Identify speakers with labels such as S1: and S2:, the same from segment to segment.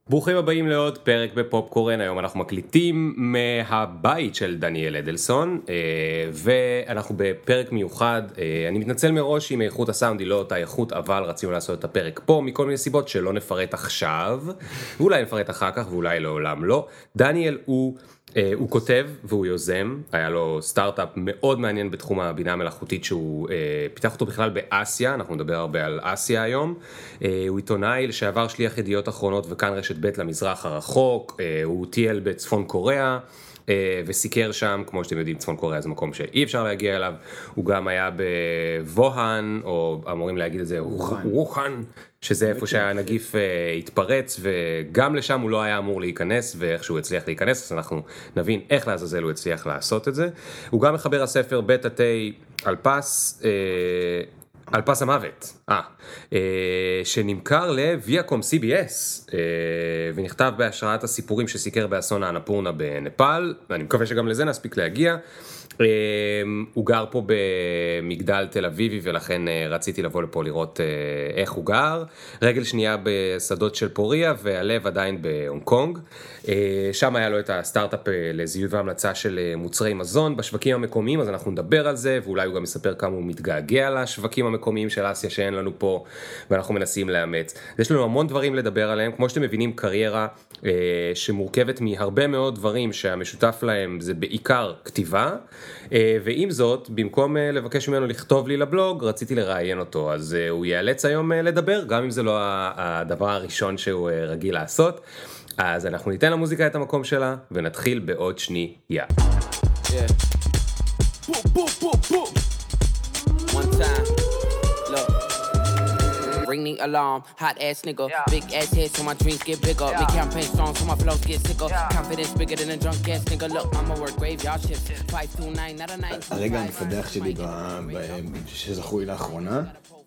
S1: ברוכים הבאים לעוד פרק בפופקורן. היום אנחנו מקליטים מהבית של דניאל אדלסון, ואנחנו בפרק מיוחד. אני מתנצל מראש אם איכות הסאונד היא לא אותה איכות, אבל רצינו לעשות את הפרק פה מכל מיני סיבות שלא נפרט עכשיו, ואולי נפרט אחר כך ואולי לעולם לא. דניאל הוא כותב והוא יוזם, היה לו סטארט-אפ מאוד מעניין בתחום הבינה המלאכותית שהוא פיתח אותו בכלל באסיה, אנחנו נדבר הרבה על אסיה היום. הוא עיתונאי לשעבר שליח ידיעות אחרונות וכאן רשת ב' למזרח הרחוק, הוא טייל בצפון קוריאה וסיקר שם, כמו שאתם יודעים צפון קוריאה זה מקום שאי אפשר להגיע אליו. הוא גם היה בווהאן, או אמורים להגיד את זה ווחאן, שזה איפה שהנגיף התפרץ, וגם לשם הוא לא היה אמור להיכנס, ואיכשהו הצליח להיכנס, אז אנחנו נבין איך לעזאזל הוא הצליח לעשות את זה. הוא גם מחבר הספר בית התי על פס המוות, שנמכר לוויאקום CBS, ונכתב בהשראת הסיפורים שסיקר באסון האנפורנה בנפאל, ואני מקווה שגם לזה נספיק להגיע. הוא גר פה במגדל תל אביבי, ולכן רציתי לבוא לפה לראות איך הוא גר. רגל שנייה בשדות של פוריה, והלב עדיין בהונג קונג. שם היה לו את הסטארט-אפ לזיהוי והמלצה של מוצרי מזון בשווקים המקומיים, אז אנחנו נדבר על זה, ואולי הוא גם יספר כמה הוא מתגעגע לשווקים המקומיים של אסיה שאין לנו פה, ואנחנו מנסים לאמץ. יש לנו המון דברים לדבר עליהם, כמו שאתם מבינים, קריירה שמורכבת מהרבה מאוד דברים שהמשותף להם זה בעיקר כתיבה, ועם זאת, במקום לבקש ממנו לכתוב לי לבלוג, רציתי לראיין אותו, אז הוא ייאלץ היום לדבר, גם אם זה לא הדבר הראשון שהוא רגיל לעשות. אז אנחנו ניתן למוזיקה את המקום שלה, ונתחיל בעוד שנייה.
S2: One time, look. Ring the alarm, hot ass nigga. Big ass head so my dreams get bigger. Make campaign songs so my flows get sicker. Confidence bigger than a drunk ass nigga. Look, I'ma work graveyard shift. 529, not a 9.
S3: הרגע המפדח שלי שזכו לי לאחרונה,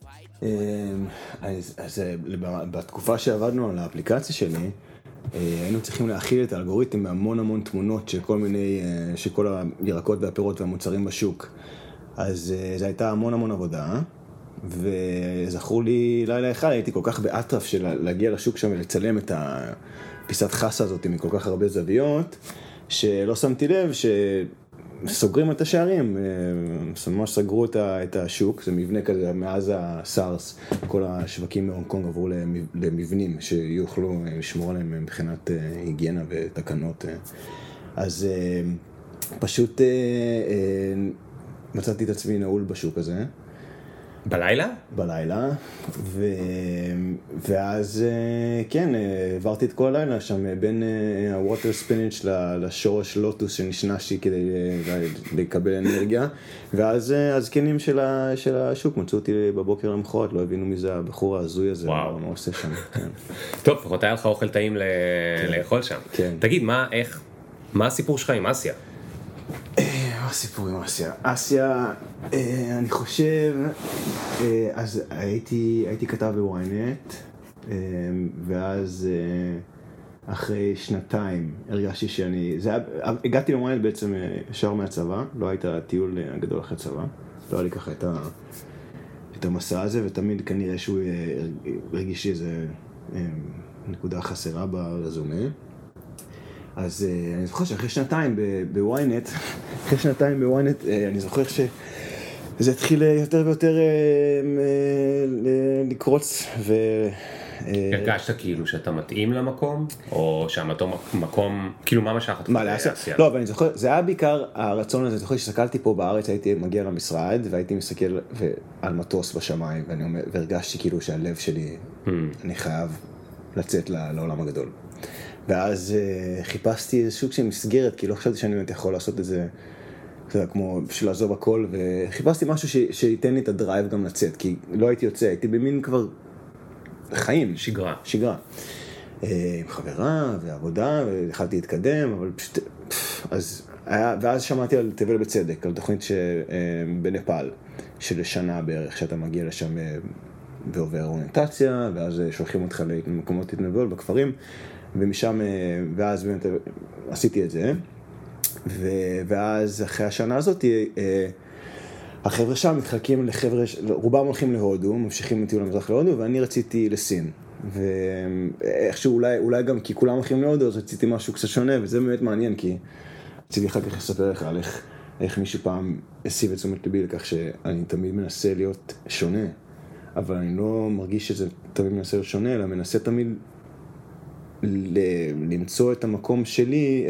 S3: אז בתקופה שעבדנו על האפליקציה שלי, היינו צריכים להכיל את האלגוריתם בהמון תמונות של כל הירקות והפירות והמוצרים בשוק. אז זה הייתה המון עבודה, וזכור לי לילה אחד, הייתי כל כך באטרף של להגיע לשוק שם ולצלם את הפיסת חסה הזאת מכל כך הרבה זוויות, שלא שמתי לב שסוגרים את השערים, ממש סגרו את השוק, זה מבנה כזה מאז הסארס, כל השווקים מהונג קונג עברו למבנים שיוכלו לשמור עליהם מבחינת היגיינה ותקנות. אז פשוט מצאתי את עצמי נעול בשוק הזה.
S1: בלילה?
S3: בלילה, ואז כן, עברתי את כל הלילה שם בין הווטר ספינץ' לשורש לוטוס שנשנשתי כדי לקבל אנרגיה, ואז הזקנים של השוק מצאו אותי בבוקר למחרת, לא הבינו מי זה הבחור ההזוי הזה, מה עושה שם.
S1: טוב, לפחות היה לך אוכל טעים לאכול שם. תגיד, מה הסיפור שלך עם אסיה?
S3: הסיפור עם אסיה, אני חושב, אז הייתי כתב בוויינט, ואז אחרי שנתיים הרגשתי הגעתי לוויינט בעצם ישר מהצבא, לא הייתה טיול הגדול אחרי צבא, לא היה לי ככה את המסע הזה, ותמיד כנראה שהוא הרגיש לי איזה נקודה חסרה ברזומה. אז אני זוכר שאחרי שנתיים בוויינט, אני זוכר שזה התחיל יותר ויותר לקרוץ
S1: הרגשת כאילו שאתה מתאים למקום, או שהמקום, כאילו מה משך אותך לאסיה?
S3: לא, אבל אני זוכר, זה היה בעיקר הרצון הזה, אני זוכר שסקלתי פה בארץ, הייתי מגיע למשרד, והייתי מסתכל על מטוס בשמיים, והרגשתי כאילו שהלב שלי, אני חייב לצאת לעולם הגדול. ואז חיפשתי איזה סוג של מסגרת, כי לא חשבתי שאני באמת יכול לעשות את זה, כמו בשביל לעזוב הכל, וחיפשתי משהו שייתן לי את הדרייב גם לצאת, כי לא הייתי יוצא, הייתי במין כבר חיים. שגרה. עם חברה ועבודה, והחלטתי להתקדם, אבל פשוט, ואז שמעתי על תבל בצדק, על תוכנית בנפאל, של שנה בערך, שאתה מגיע לשם ועובר אוריינטציה, ואז שולחים אותך למקומות התנדבות בכפרים, ומשם, ואז באמת עשיתי את זה, ואז אחרי השנה הזאת, החבר'ה שם מתחלקים לחבר'ה, רובם הולכים להודו, ממשיכים לטיול למזרח להודו, ואני רציתי לסין. ואיכשהו אולי גם כי כולם הולכים להודו, אז רציתי משהו קצת שונה, וזה באמת מעניין, כי רציתי אחר כך לספר לך על איך מישהו פעם הסיב את תשומת ליבי לכך שאני תמיד מנסה להיות שונה, אבל אני לא מרגיש שזה תמיד מנסה להיות שונה, אלא מנסה תמיד למצוא את המקום שלי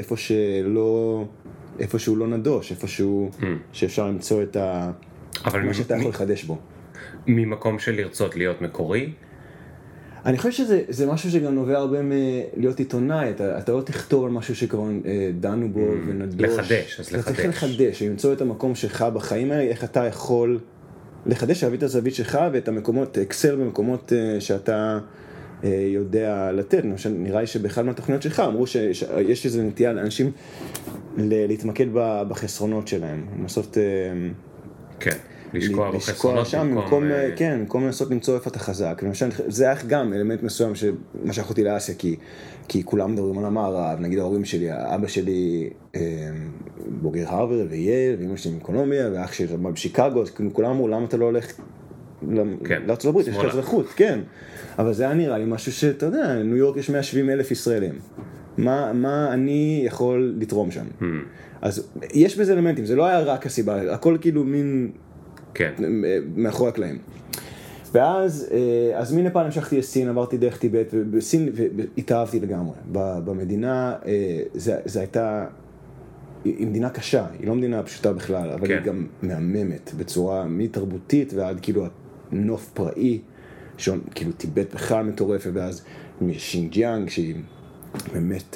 S3: איפה שהוא לא נדוש, איפשהו שאפשר למצוא את מה שאתה יכול לחדש בו.
S1: ממקום של לרצות להיות מקורי?
S3: אני חושב שזה משהו שגם נובע הרבה מלהיות עיתונאי, אתה לא תכתוב על משהו שכבר דנו בו ונדוש.
S1: לחדש, אז לחדש.
S3: אתה צריך לחדש, למצוא את המקום שלך בחיים האלה, איך אתה יכול לחדש, להביא את הזווית שלך ואת המקומות, אקסל במקומות שאתה יודע לתת. נראה לי שבאחד מהתוכניות שלך אמרו שיש איזו נטייה לאנשים להתמקד בחסרונות שלהם, לנסות...
S1: כן. לשקוע בחסרונות
S3: במקום לנסות למצוא איפה אתה חזק. למשל, זה היה גם אלמנט מסוים שמה שאחותי לאסיה, כי כולם מדברים על המערב, נגיד ההורים שלי, האבא שלי בוגר הרווארד וייל, ואמא שלי מאקונומיה, ואח שלי בשיקגו, כולם אמרו, למה אתה לא הולך לארצות הברית, יש לך אזרחות, כן. אבל זה היה נראה לי משהו שאתה יודע, ניו יורק יש 170,000 ישראלים. מה אני יכול לתרום שם? אז יש בזה אלמנטים, זה לא היה רק הסיבה, הכל כאילו מין...
S1: כן.
S3: מאחורי הקלעים. ואז מנפאל המשכתי לסין, עברתי דרך טיבט, ובסין התאהבתי לגמרי. במדינה, זה הייתה, היא מדינה קשה, היא לא מדינה פשוטה בכלל, אבל היא גם מהממת, בצורה מתרבותית ועד כאילו נוף פראי, כאילו טיבט בכלל מטורפת, ואז שינג'יאנג, שהיא באמת...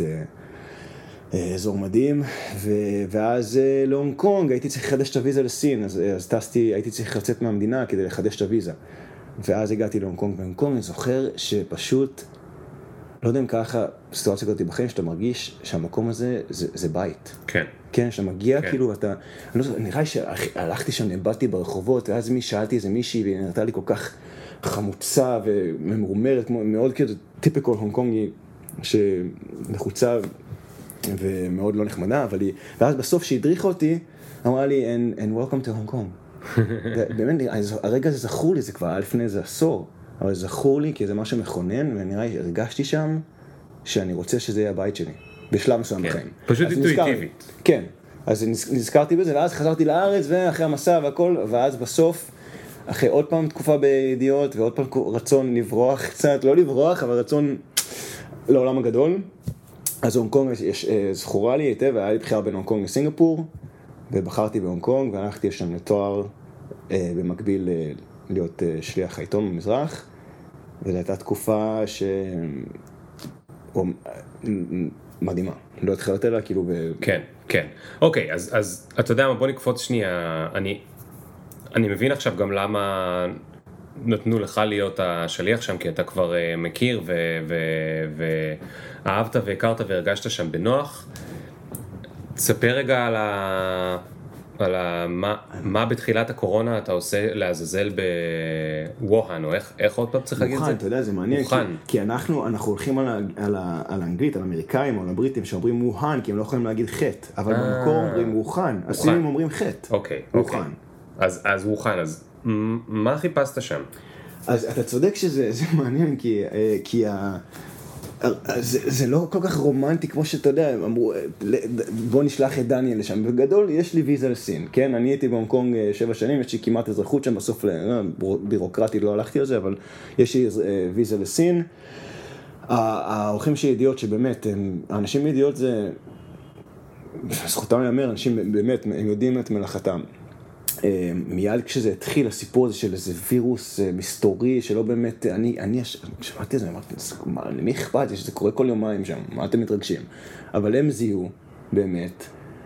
S3: אזור מדהים, ואז להונג קונג הייתי צריך לחדש את הוויזה לסין, אז טסתי, הייתי צריך לצאת מהמדינה כדי לחדש את הוויזה, ואז הגעתי להונג קונג, והונג קונג אני זוכר שפשוט, לא יודע אם ככה, סיטואציה כזאת בחיים, שאתה מרגיש שהמקום הזה זה בית.
S1: כן.
S3: כן, שאתה מגיע כאילו אתה, נראה לי שהלכתי שם, נאבדתי ברחובות, ואז שאלתי איזה מישהי, והיא נראתה לי כל כך חמוצה וממורמרת, מאוד כאילו טיפיקל הונג קונגי, שנחוצה, ומאוד לא נחמדה, אבל היא... ואז בסוף שהדריכה אותי, אמרה לי, and welcome to Hong Kong. באמת, הרגע הזה זכור לי, זה כבר היה לפני איזה עשור, אבל זכור לי כי זה משהו מכונן, ונראה לי, הרגשתי שם שאני רוצה שזה יהיה הבית שלי, בשלב מסוים בחיים.
S1: פשוט אינטואיטיבית.
S3: כן, אז נזכרתי בזה, ואז חזרתי לארץ, ואחרי המסע והכל, ואז בסוף, אחרי עוד פעם תקופה בידיעות, ועוד פעם רצון לברוח קצת, לא לברוח, אבל רצון לעולם הגדול, אז הונג קונג זכורה לי היטב, והיה לי בחירה בין הונג קונג לסינגפור, ובחרתי בהונג קונג, והלכתי שם לתואר במקביל להיות שליח העיתון במזרח, וזו הייתה תקופה מדהימה, לא התחלת אליה כאילו
S1: כן, כן. אוקיי, אז אתה יודע מה, בוא נקפוץ שנייה, אני מבין עכשיו גם למה נתנו לך להיות השליח שם, כי אתה כבר מכיר ואהבת והכרת והרגשת שם בנוח. תספר רגע על מה בתחילת הקורונה אתה עושה לעזאזל בווהאן, או איך עוד פעם צריך להגיד את זה?
S3: ווהאן, אתה יודע, זה מעניין, כי אנחנו הולכים על האנגלית, על האמריקאים או על הבריטים שאומרים ווהאן, כי הם לא יכולים להגיד חטא, אבל במקור אומרים ווהאן, הסינים אומרים חטא.
S1: אוקיי, אז ווהאן, אז מה חיפשת שם?
S3: אז אתה צודק שזה מעניין, כי זה לא כל כך רומנטי כמו שאתה יודע, אמרו, בוא נשלח את דניאל לשם. בגדול, יש לי ויזה לסין, כן? אני הייתי בהונג קונג 7 שנים, יש לי כמעט אזרחות שם, בסוף בירוקרטי לא הלכתי על זה, אבל יש לי ויזה לסין. האורחים של ידיעות שבאמת, האנשים בידיעות זה, זכותם להיאמר, אנשים באמת, הם יודעים את מלאכתם. מיד כשזה התחיל, הסיפור הזה של איזה וירוס מסתורי, שלא באמת, אני שמעתי את זה, אמרתי, למי אכפת? שזה קורה כל יומיים שם, מה אתם מתרגשים? אבל הם זיהו, באמת,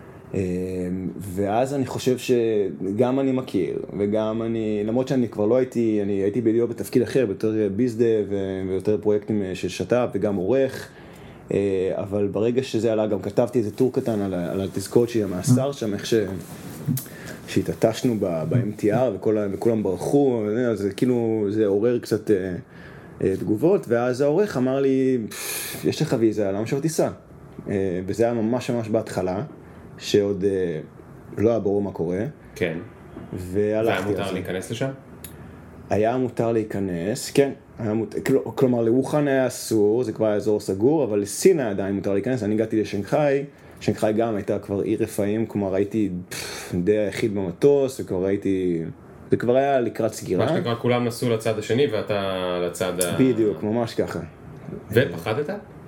S3: ואז אני חושב שגם אני מכיר, וגם אני, למרות שאני כבר לא הייתי, אני הייתי בידיעות בתפקיד אחר, ביותר ביזדה ויותר פרויקטים של שטאפ וגם עורך, אבל ברגע שזה עלה, גם כתבתי איזה טור קטן על התזכורת שלי המאסר שם, איך שהתעטשנו ב-MTR וכולם ברחו, אז כאילו זה עורר קצת תגובות, ואז העורך אמר לי, יש לך ויזה, למה שלא תיסע? וזה היה ממש בהתחלה, שעוד לא היה ברור מה קורה.
S1: כן.
S3: והלכתי.
S1: והיה מותר להיכנס לשם?
S3: היה מותר להיכנס, כן, כלומר לווחן היה אסור, זה כבר היה אזור סגור, אבל לסין היה עדיין מותר להיכנס, אני הגעתי לשנגחאי, שנגחאי גם הייתה כבר עיר רפאים, כלומר הייתי די היחיד במטוס, וכבר הייתי, זה כבר היה לקראת סגירה.
S1: מה שנקרא, כולם נסעו לצד השני ואתה לצד
S3: בדיוק, ממש ככה.
S1: ופחדת?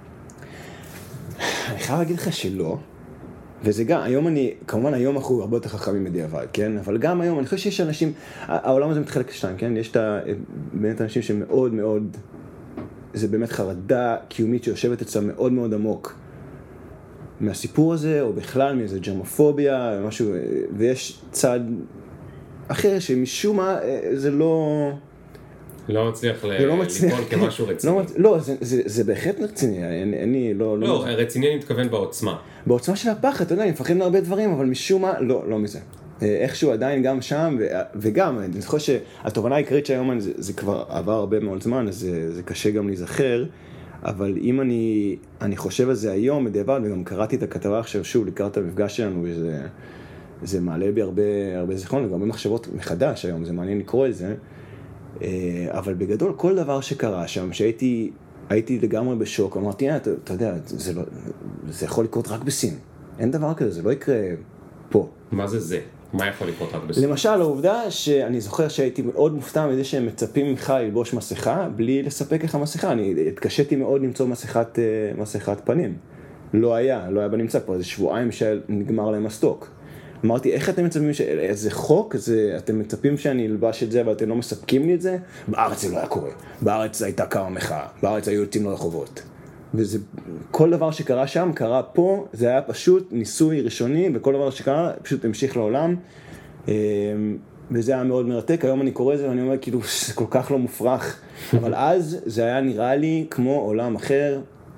S3: אני חייב להגיד לך שלא, וזה גם, היום כמובן היום אנחנו הרבה יותר חכמים בדיעבד, כן? אבל גם היום, אני חושב שיש אנשים, העולם הזה מתחלק לשתיים, כן? יש באמת אנשים שמאוד מאוד, זה באמת חרדה קיומית שיושבת אצלם מאוד מאוד עמוק מהסיפור הזה, או בכלל מאיזה ג'רמופוביה, משהו, ויש צד אחר שמשום מה זה לא...
S1: לא מצליח ליפול כמשהו רציני.
S3: לא, זה בהחלט רציני, אני לא...
S1: לא, רציני אני מתכוון בעוצמה.
S3: בעוצמה של הפחד, אתה יודע, אני מפחד מהרבה דברים, אבל משום מה, לא מזה. איכשהו עדיין גם שם, וגם, אני זוכר שהתובנה העיקרית שהיום זה כבר עבר הרבה מאוד זמן, אז זה קשה גם להיזכר, אבל אם אני חושב על זה היום בדיעבד, וגם קראתי את הכתבה עכשיו שוב לקראת המפגש שלנו, וזה מעלה בי הרבה זיכרון, וגם הרבה מחשבות מחדש היום, זה מעניין לקרוא את זה, אבל בגדול כל דבר שקרה שם, שהייתי לגמרי בשוק, אמרתי, אתה יודע, זה יכול לקרות רק בסין, אין דבר כזה, זה לא יקרה פה.
S1: מה זה? מה יכול לקרות רק בסין?
S3: למשל, העובדה שאני זוכר שהייתי מאוד מופתע מזה שהם מצפים ממך ללבוש מסכה, בלי לספק לך מסכה, אני התקשיתי מאוד למצוא מסכת פנים. לא היה בנמצא כבר, איזה שבועיים שנגמר להם הסטוק. אמרתי, איך אתם מצפים, איזה חוק, אתם מצפים שאני אלבש את זה, אבל אתם לא מספקים לי את זה? בארץ זה לא היה קורה. בארץ הייתה כמה מחאה, בארץ היו יוצאים לרחובות. וזה, כל דבר שקרה שם, קרה פה, זה היה פשוט ניסוי ראשוני, וכל דבר שקרה פשוט המשיך לעולם. וזה היה מאוד מרתק. היום אני קורא את זה ואני אומר, כאילו, זה כל כך לא מופרך. אבל אז זה היה נראה לי כמו עולם אחר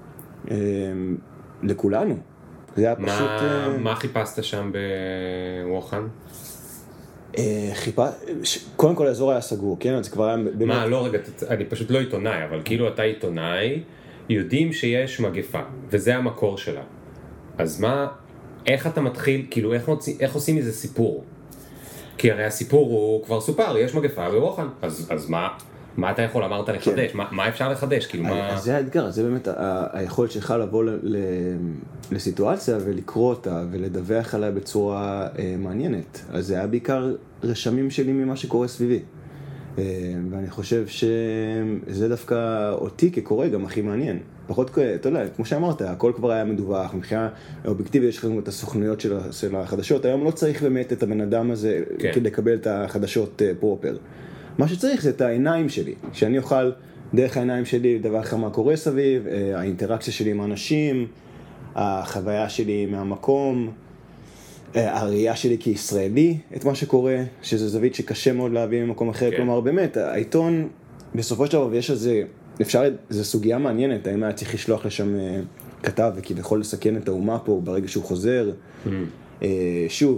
S3: לכולנו. זה היה פשוט...
S1: מה חיפשת שם בווחן?
S3: קודם כל האזור היה סגור, כן? זה כבר היה...
S1: מה, לא רגע, אני פשוט לא עיתונאי, אבל כאילו אתה עיתונאי, יודעים שיש מגפה, וזה המקור שלה. אז מה, איך אתה מתחיל, כאילו איך עושים איזה סיפור? כי הרי הסיפור הוא כבר סופר, יש מגפה בווחן, אז מה אתה יכול, אמרת לחדש? מה אפשר לחדש? כאילו מה...
S3: אז זה האתגר, זה באמת היכולת שלך לבוא לסיטואציה ולקרוא אותה ולדווח עליה בצורה מעניינת. אז זה היה בעיקר רשמים שלי ממה שקורה סביבי. ואני חושב שזה דווקא אותי כקורא גם הכי מעניין. פחות, אתה יודע, כמו שאמרת, הכל כבר היה מדווח, מבחינה אובייקטיבית יש לכם את הסוכנויות של החדשות, היום לא צריך באמת את הבן אדם הזה כדי לקבל את החדשות פרופר. מה שצריך זה את העיניים שלי, שאני אוכל דרך העיניים שלי לדווח מה קורה סביב, האינטראקציה שלי עם האנשים, החוויה שלי מהמקום, הראייה שלי כישראלי, את מה שקורה, שזה זווית שקשה מאוד להביא ממקום אחר, כלומר באמת, העיתון, בסופו של דבר, ויש איזה, זו סוגיה מעניינת, האם היה צריך לשלוח לשם כתב, וכביכול לסכן את האומה פה ברגע שהוא חוזר, שוב,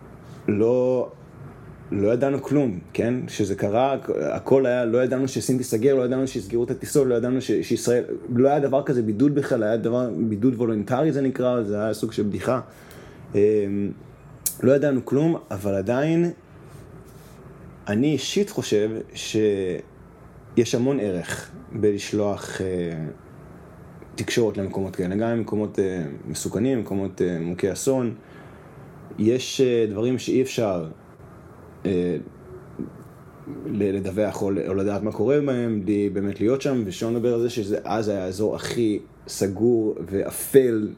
S3: לא ידענו כלום, כן? שזה קרה, הכל היה, לא ידענו שסין תיסגר, לא ידענו שיסגרו את הטיסות, לא ידענו שישראל, לא היה דבר כזה בידוד בכלל, היה דבר, בידוד וולונטרי זה נקרא, זה היה סוג של בדיחה. לא ידענו כלום, אבל עדיין, אני אישית חושב שיש המון ערך בלשלוח תקשורת למקומות כאלה, גם למקומות מסוכנים, מקומות מוכי אסון. יש דברים שאי אפשר לדווח או לדעת מה קורה בהם, באמת להיות שם, ושאני מדבר על זה שאז היה האזור הכי סגור ואפל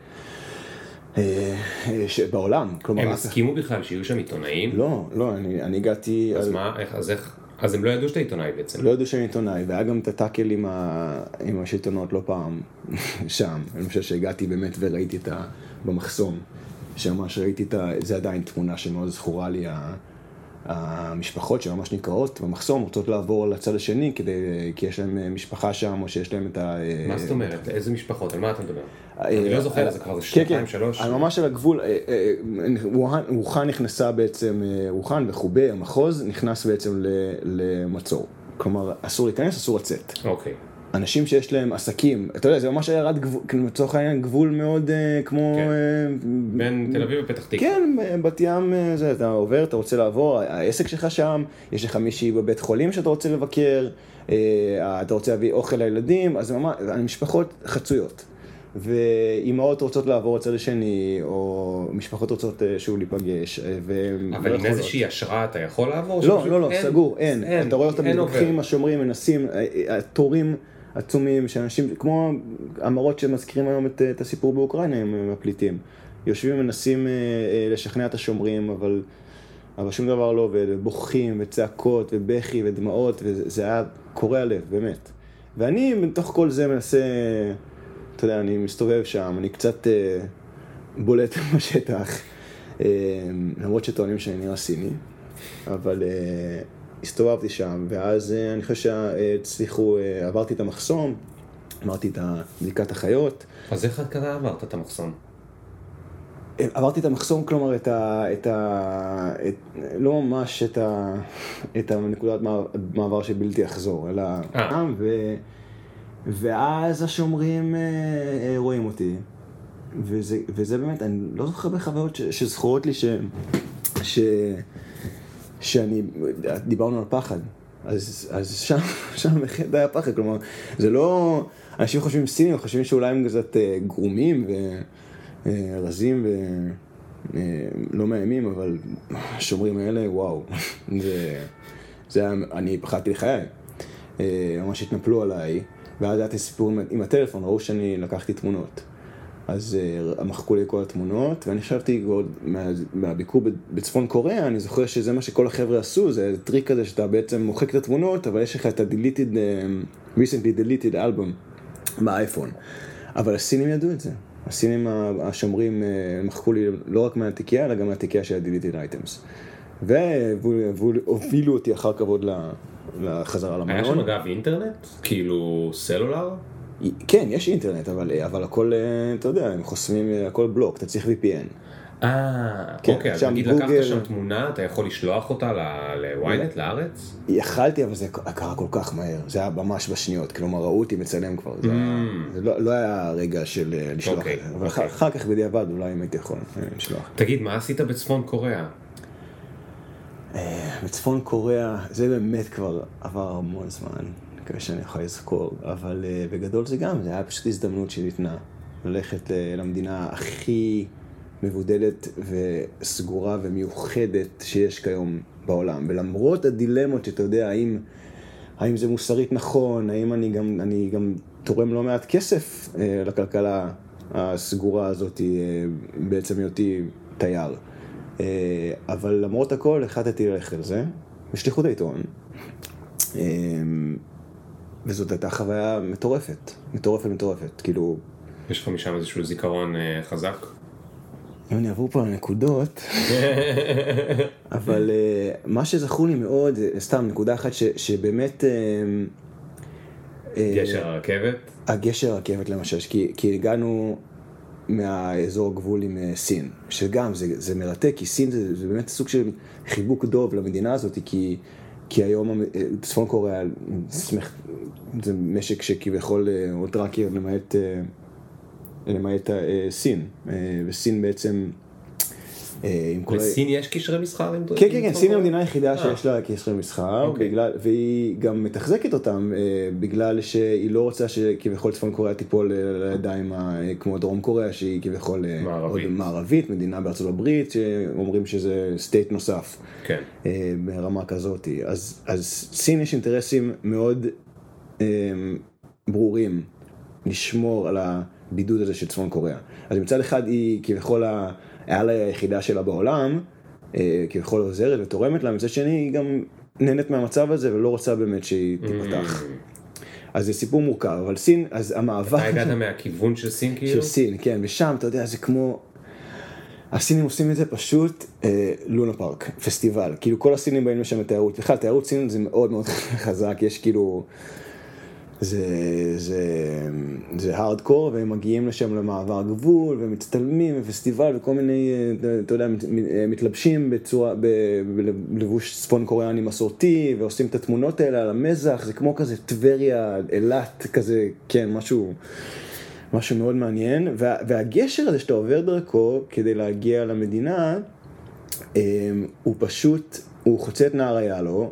S3: בעולם.
S1: הם הסכימו בכלל שיהיו שם עיתונאים?
S3: לא, אני הגעתי...
S1: אז מה, איך? אז הם לא ידעו שאתה עיתונאי בעצם?
S3: לא ידעו שאני עיתונאי, והיה גם את הטאקל עם השלטונות לא פעם שם. אני חושב שהגעתי באמת וראיתי במחסום, שממש ראיתי זה עדיין תמונה שמאוד זכורה לי, המשפחות שממש נקראות במחסום, רוצות לעבור לצד השני, כי יש להם משפחה שם, או שיש להם את
S1: מה זאת אומרת? איזה משפחות? על מה אתה מדבר? אני לא זוכר, זה כבר שנתיים, שלוש.
S3: ממש על הגבול, ווחן נכנסה בעצם, ווחן וחובי, המחוז, נכנס בעצם למצור. כלומר, אסור להיכנס, אסור לצאת.
S1: אוקיי.
S3: אנשים שיש להם עסקים, אתה יודע, זה ממש היה לצורך העניין גבול מאוד כמו...
S1: בין תל אביב ופתח תקווה.
S3: כן, בת ים, אתה עובר, אתה רוצה לעבור, העסק שלך שם, יש לך מישהי בבית חולים שאתה רוצה לבקר, אתה רוצה להביא אוכל לילדים, אז ממש, משפחות חצויות. ואימהות רוצות לעבור הצד השני, או משפחות רוצות שוב להיפגש,
S1: אבל עם איזושהי השראה אתה יכול לעבור?
S3: לא, סגור, אין. אתה רואה אותם מתווכחים, השומרים, מנסים, התורים עצומים, שאנשים, כמו המראות שמזכירים היום את הסיפור באוקראינה עם הפליטים, יושבים ומנסים לשכנע את השומרים, אבל שום דבר לא עובד, בוכים וצעקות ובכי ודמעות, וזה היה קורע לב, באמת. ואני מתוך כל זה מנסה, אתה יודע, אני מסתובב שם, אני קצת בולט בשטח, למרות שטוענים שאני נראה סיני, אבל הסתובבתי שם, ואז אני חושב שהצליחו, עברתי את המחסום, אמרתי את בדיקת החיות.
S1: אז איך כזה עברת את המחסום?
S3: עברתי את המחסום, כלומר, לא ממש את הנקודת מעבר שבלתי אחזור, אלא ואז השומרים רואים אותי, וזה באמת, אני לא זוכר בחוויות שזכורות לי שאני, דיברנו על פחד, אז שם באמת היה פחד, כלומר, זה לא, אנשים חושבים סינים, חושבים שאולי הם קצת גרומים רזים ולא מאיימים, אבל השומרים האלה, וואו, אני פחדתי לחיי, ממש התנפלו עליי, ואז הייתי סיפור עם הטלפון, ראו שאני לקחתי תמונות, אז מחקו לי כל התמונות, ואני חשבתי מהביקור בצפון קוריאה, אני זוכר שזה מה שכל החבר'ה עשו, זה טריק כזה שאתה בעצם מוחק את התמונות, אבל יש לך את recently deleted album באייפון, אבל הסינים ידעו את זה. הסינים השומרים מחקו לי לא רק מהתיקייה, אלא גם מהתיקייה של ה-deleted items. והובילו אותי אחר כבוד לחזרה למלון.
S1: היה שם אגב אינטרנט? כאילו סלולר?
S3: כן, יש אינטרנט, אבל הכל, אתה יודע, הם חוסמים, הכל בלוק, אתה צריך VPN.
S1: אוקיי, אז נגיד לקחת שם תמונה, אתה יכול לשלוח אותה לוויינט, לארץ?
S3: יכלתי, אבל זה קרה כל כך מהר, זה היה ממש בשניות, כלומר ראו אותי מצלם כבר, זה לא היה רגע של לשלוח, אבל אחר כך בדיעבד אולי אם הייתי יכול לשלוח.
S1: תגיד, מה עשית בצפון קוריאה?
S3: בצפון קוריאה, זה באמת כבר עבר המון זמן, מקווה שאני יכול לזכור, אבל בגדול זה גם, זה היה פשוט הזדמנות שניתנה, ללכת למדינה הכי מבודלת וסגורה ומיוחדת שיש כיום בעולם, ולמרות הדילמות שאתה יודע, האם זה מוסרית נכון, האם אני גם תורם לא מעט כסף לכלכלה הסגורה הזאת, בעצם היותי תייר. אבל למרות הכל, החלטתי ללכת על זה, בשליחות העיתון, וזאת הייתה חוויה מטורפת, כאילו...
S1: יש לך משם איזשהו זיכרון חזק?
S3: אני אעבור פה על הנקודות, אבל מה שזכור לי מאוד, סתם נקודה אחת שבאמת...
S1: גשר הרכבת?
S3: הגשר הרכבת למשל, כי הגענו מהאזור הגבול עם סין, שגם זה מרתק, כי סין זה באמת סוג של חיבוק דוב למדינה הזאת, כי היום צפון קוריאה זה משק שכביכול אוטרקי למעט סין, וסין בעצם...
S1: לסין יש קשרי מסחר?
S3: כן, סין היא המדינה היחידה שיש לה קשרי מסחר, והיא גם מתחזקת אותם, בגלל שהיא לא רוצה שכביכול צפון קוריאה תיפול לידיים כמו דרום קוריאה, שהיא כביכול מערבית, מדינה בארצות הברית, שאומרים שזה סטייט נוסף, ברמה כזאת. אז סין יש אינטרסים מאוד ברורים לשמור על הבידוד הזה של צפון קוריאה. אז מצד אחד היא כביכול היה לה היחידה שלה בעולם, כביכול עוזרת ותורמת לה, מצד שני היא גם נהנית מהמצב הזה ולא רוצה באמת שהיא תיפתח. אז זה סיפור מורכב, אבל סין, אז המאבק...
S1: אתה הגעת מהכיוון של סין כאילו?
S3: של סין, כן, ושם אתה יודע, זה כמו... הסינים עושים את זה פשוט לונה פארק, פסטיבל, כאילו כל הסינים באים לשם לתיירות, בכלל תיירות סין זה מאוד מאוד חזק, יש כאילו... זה הארדקור, והם מגיעים לשם למעבר גבול, ומצטלמים, ופסטיבל, וכל מיני, אתה יודע, מתלבשים בלבוש צפון קוריאני מסורתי, ועושים את התמונות האלה על המזח, זה כמו כזה טבריה, אילת, כזה, כן, משהו מאוד מעניין, והגשר הזה שאתה עובר דרכו, כדי להגיע למדינה, הוא פשוט, הוא חוצה את נהר היאלו,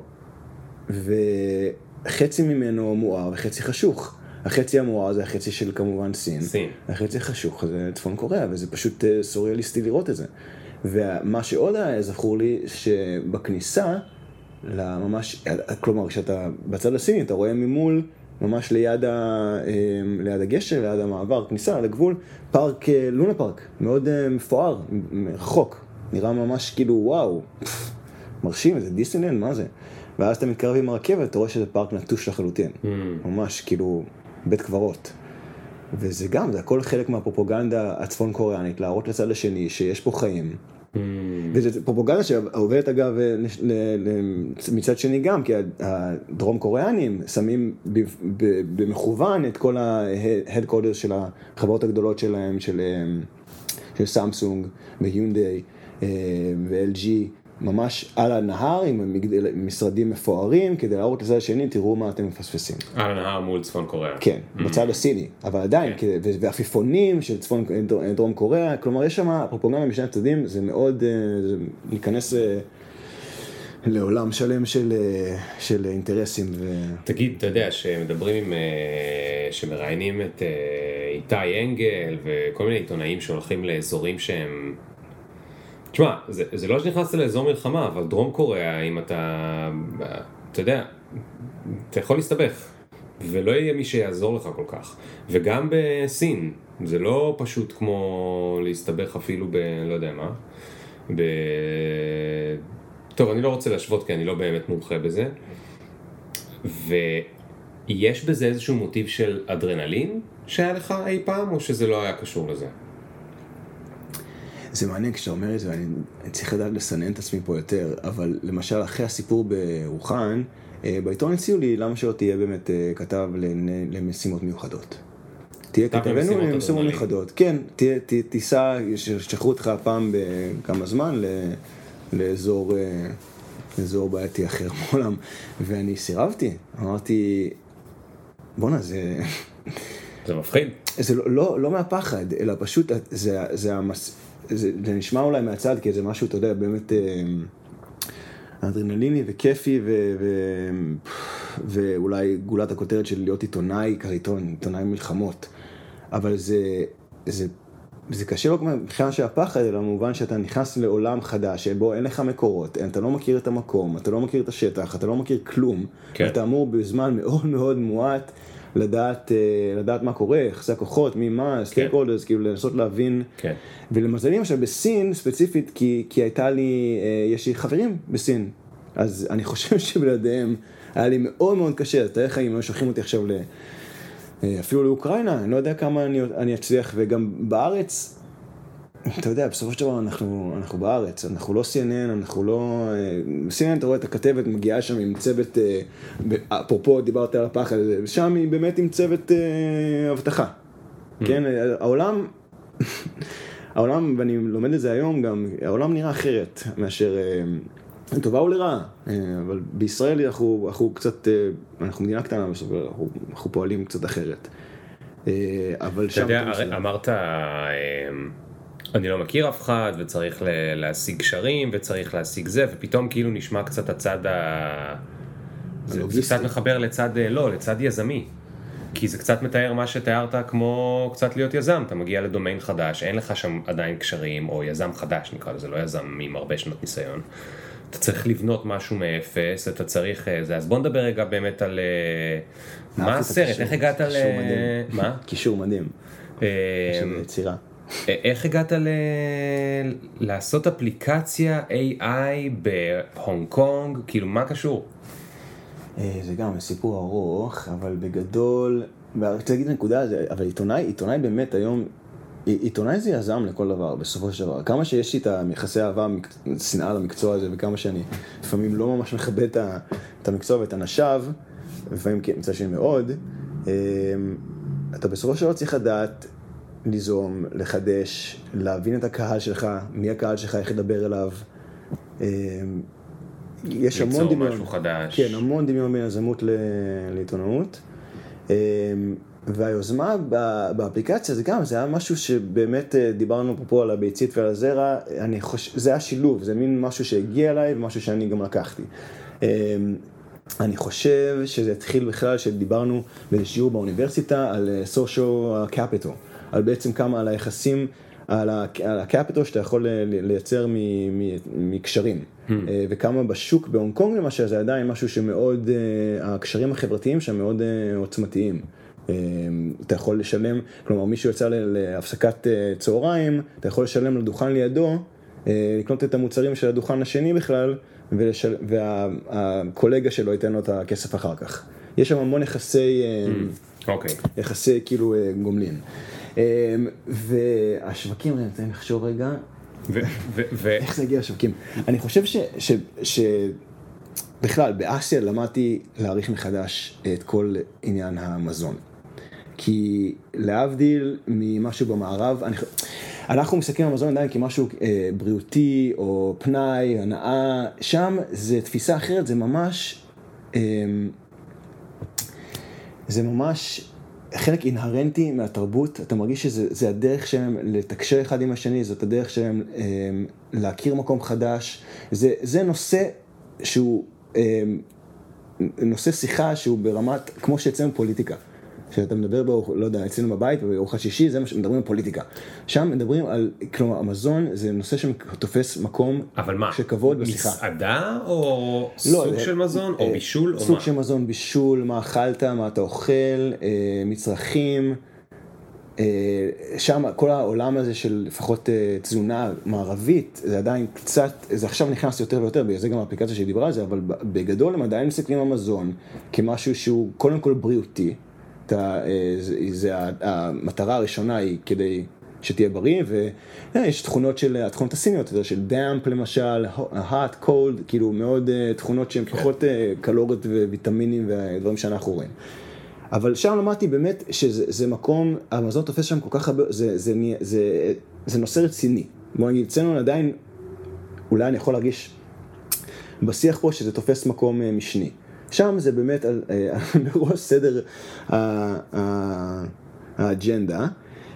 S3: וחצי ממנו מואר וחצי חשוך. החצי המואר זה החצי של כמובן סין. החצי חשוך זה צפון קוריאה, וזה פשוט סוריאליסטי לראות את זה. ומה שעוד היה זכור לי, שבכניסה, ממש, כלומר, כשאתה בצד הסיני, אתה רואה ממול, ממש ליד הגשר, ליד המעבר, כניסה לגבול, פארק, לונה פארק, מאוד מפואר, רחוק. נראה ממש כאילו וואו, מרשים, זה דיסנילנד, מה זה? ואז אתה מתקרב עם הרכבת, אתה רואה שזה פארק נטוש לחלוטין. ממש כאילו בית קברות. וזה גם, זה הכל חלק מהפרופוגנדה הצפון קוריאנית, להראות לצד השני שיש פה חיים. וזו פרופוגנדה שעובדת אגב מצד שני גם, כי הדרום קוריאנים שמים במכוון את כל ההדקודרס של החברות הגדולות שלהם, של סמסונג ויונדאי ו-LG, ממש על הנהר עם משרדים מפוארים, כדי להראות לצד השני, תראו מה אתם מפספסים.
S1: על הנהר מול צפון קוריאה.
S3: כן, בצד הסיני, אבל עדיין, והפיפונים של דרום קוריאה, כלומר יש שם פרופוגנדה משני הצדדים, זה מאוד, ניכנס לעולם שלם של אינטרסים.
S1: תגיד, אתה יודע, שמדברים שמראיינים את איתי אנגל, וכל מיני עיתונאים שהולכים לאזורים שהם, תשמע, זה לא שנכנסת לאזור מלחמה, אבל דרום קוריאה, אם אתה יודע, אתה יכול להסתבך, ולא יהיה מי שיעזור לך כל כך. וגם בסין, זה לא פשוט כמו להסתבך אפילו לא יודע מה. טוב, אני לא רוצה להשוות, כי אני לא באמת מומחה בזה. ויש בזה איזשהו מוטיב של אדרנלין שהיה לך אי פעם, או שזה לא היה קשור לזה?
S3: זה מעניין כשאתה אומר את זה, ואני צריך לדעת לסנן את עצמי פה יותר, אבל למשל אחרי הסיפור ברוחן, בעיתון הציעו לי למה שלא תהיה באמת כתב למשימות מיוחדות. תהיה כתבנו למשימות מיוחדות. כן, תיסע, ששחררו אותך פעם בכמה זמן לאזור בעייתי אחר בעולם, ואני סירבתי, אמרתי, בונה, זה
S1: מפחיד.
S3: זה לא מהפחד, אלא פשוט זה נשמע אולי מהצד, כי זה משהו, אתה יודע, באמת אדרנליני וכיפי, ואולי גולת הכותרת של להיות עיתונאי, עיתונאי מלחמות. אבל זה קשה לא מבחינה של הפחד, אלא במובן שאתה נכנס לעולם חדש, שבו אין לך מקורות, אתה לא מכיר את המקום, אתה לא מכיר את השטח, אתה לא מכיר כלום, אתה אמור בזמן מאוד מאוד מועט, לדעת מה קורה, יחסי הכוחות, מה, סטייק-הולדרס, כאילו לנסות להבין. ולמזלים עכשיו בסין ספציפית, כי יש לי חברים בסין, אז אני חושב שבלעדיהם היה לי מאוד מאוד קשה, אתה יודע אם שולחים אותי עכשיו אפילו לאוקראינה, אני לא יודע כמה אני אצליח, וגם בארץ, אתה יודע, בסופו של דבר אנחנו בארץ, אנחנו לא CNN, אנחנו לא CNN, אתה רואה את הכתבת מגיעה שם עם צוות, אפרופו דיברת על הפחד, שם היא באמת עם צוות הבטחה, כן, העולם, ואני לומד את זה היום גם, העולם נראה אחרת מאשר, טובה או לרעה, אבל בישראל אנחנו קצת, אנחנו מדינה קטנה, אנחנו פועלים קצת אחרת. אבל
S1: אתה יודע, אמרת, אני לא מכיר אף אחד, וצריך להשיג קשרים, וצריך להשיג זה, ופתאום כאילו נשמע קצת הצד זה קצת מחבר לצד, לא, לצד יזמי. כי זה קצת מתאר מה שתיארת כמו קצת להיות יזם, אתה מגיע לדומיין חדש, אין לך שם עדיין קשרים, או יזם חדש נקרא לזה, לא יזם עם הרבה שנות ניסיון. אתה צריך לבנות משהו מאפס, אתה צריך זה, אז בוא נדבר רגע באמת על מה הסרט, איך הגעת מה?
S3: קישור מדהים. יצירה.
S1: איך הגעת לעשות אפליקציה AI בהונג קונג, כאילו מה קשור?
S3: זה גם סיפור ארוך, אבל בגדול, רוצה להגיד נקודה, אבל עיתונאי באמת היום, עיתונאי זה יזם לכל דבר, בסופו של דבר. כמה שיש לי את היחסי אהבה, שנאה למקצוע הזה, וכמה שאני לפעמים לא ממש מכבד את המקצוע ואת אנשיו, לפעמים מצד שני מאוד, אתה בסופו של דבר צריך לדעת ליזום, לחדש, להבין את הקהל שלך, מי הקהל שלך, איך לדבר אליו. יש המון דמיון.
S1: משהו חדש.
S3: כן, המון דמיון בין יזמות לעיתונאות. והיוזמה באפליקציה זה גם, זה היה משהו שבאמת דיברנו פה על הביצית ועל הזרע, זה היה שילוב, זה מין משהו שהגיע אליי ומשהו שאני גם לקחתי. אני חושב שזה התחיל בכלל שדיברנו בשיעור באוניברסיטה על social capital, על בעצם כמה, על היחסים, על הקפיטל שאתה יכול לייצר מקשרים, וכמה בשוק בהונג קונג למשל, זה עדיין משהו שמאוד, הקשרים החברתיים שם מאוד עוצמתיים. אתה יכול לשלם, כלומר מישהו יוצא להפסקת צהריים, אתה יכול לשלם לדוכן לידו, לקנות את המוצרים של הדוכן השני בכלל, והקולגה שלו ייתן לו את הכסף אחר כך. יש שם המון יחסי כאילו גומלין. והשווקים, אני אתן לחשוב רגע, איך זה הגיע לשווקים? אני חושב שבכלל באסיה למדתי להעריך מחדש את כל עניין המזון. כי להבדיל ממשהו במערב, אנחנו מסתכלים על מזון עדיין כמשהו בריאותי או פנאי, הנאה, שם זה תפיסה אחרת, זה ממש חלק אינהרנטי מהתרבות, אתה מרגיש שזה הדרך שלהם לתקשר אחד עם השני, זאת הדרך שלהם להכיר מקום חדש, זה נושא שהוא, נושא שיחה שהוא ברמת, כמו שאצלנו פוליטיקה. שאתה מדבר לא יודע, אצלנו בבית, בארוחת שישי, זה מה שמדברים על פוליטיקה. שם מדברים על, כלומר, המזון זה נושא שתופס מקום של כבוד בשיחה.
S1: מסעדה או סוג של מזון או בישול או מה?
S3: סוג של מזון, בישול, מה אכלת, מה אתה אוכל, מצרכים. שם כל העולם הזה של לפחות תזונה מערבית, זה עדיין קצת, זה עכשיו נכנס יותר ויותר, זה גם האפליקציה שדיברה על זה, אבל בגדול הם עדיין מסתכלים על מזון כמשהו שהוא קודם כל בריאותי. המטרה הראשונה היא כדי שתהיה בריא, ויש תכונות התכונות הסיניות, של דאמפ למשל, hot, cold, כאילו מאוד תכונות שהן פחות קלוריות וויטמינים ודברים שאנחנו רואים. אבל שם למדתי באמת שזה מקום, המזון תופס שם כל כך הרבה, זה נושא רציני. בוא נגיד, אצלנו עדיין, אולי אני יכול להרגיש בשיח פה שזה תופס מקום משני. שם זה באמת בראש סדר האג'נדה,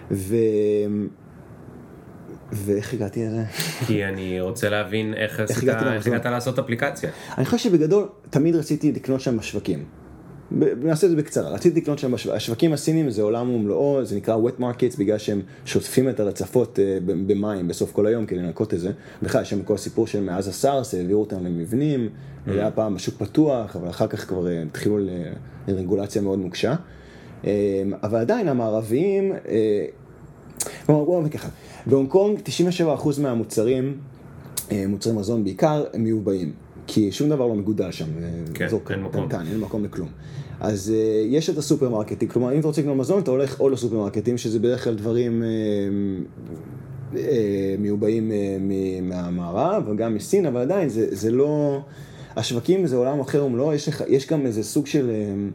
S3: ואיך הגעתי לזה?
S1: כי אני רוצה להבין איך הגעת לעשות אפליקציה.
S3: אני חושב שבגדול תמיד רציתי לקנות שם בשווקים. נעשה את זה בקצרה, רציתי לקנות שם השווקים הסינים זה עולם ומלואו, זה נקרא wet markets בגלל שהם שוטפים את הרצפות במים בסוף כל היום כדי לנקות את זה. בכלל יש שם כל הסיפור של מאז הסארס, העבירו אותם למבנים, היה פעם בשוק פתוח, אבל אחר כך כבר התחילו לרגולציה מאוד מוקשה. אבל עדיין המערביים, בואו וככה, בהונג קונג 97% מהמוצרים, מוצרי מזון בעיקר, הם מיובאים. כי שום דבר לא מגודל שם, אין מקום לכלום. אז יש את הסופרמרקטים, כלומר אם אתה רוצה לקנות מזון, אתה הולך או לסופרמרקטים, שזה בדרך כלל דברים מיובאים מהמערב, וגם מסין, אבל עדיין זה לא, השווקים זה עולם אחר ומלוא, יש גם איזה סוג של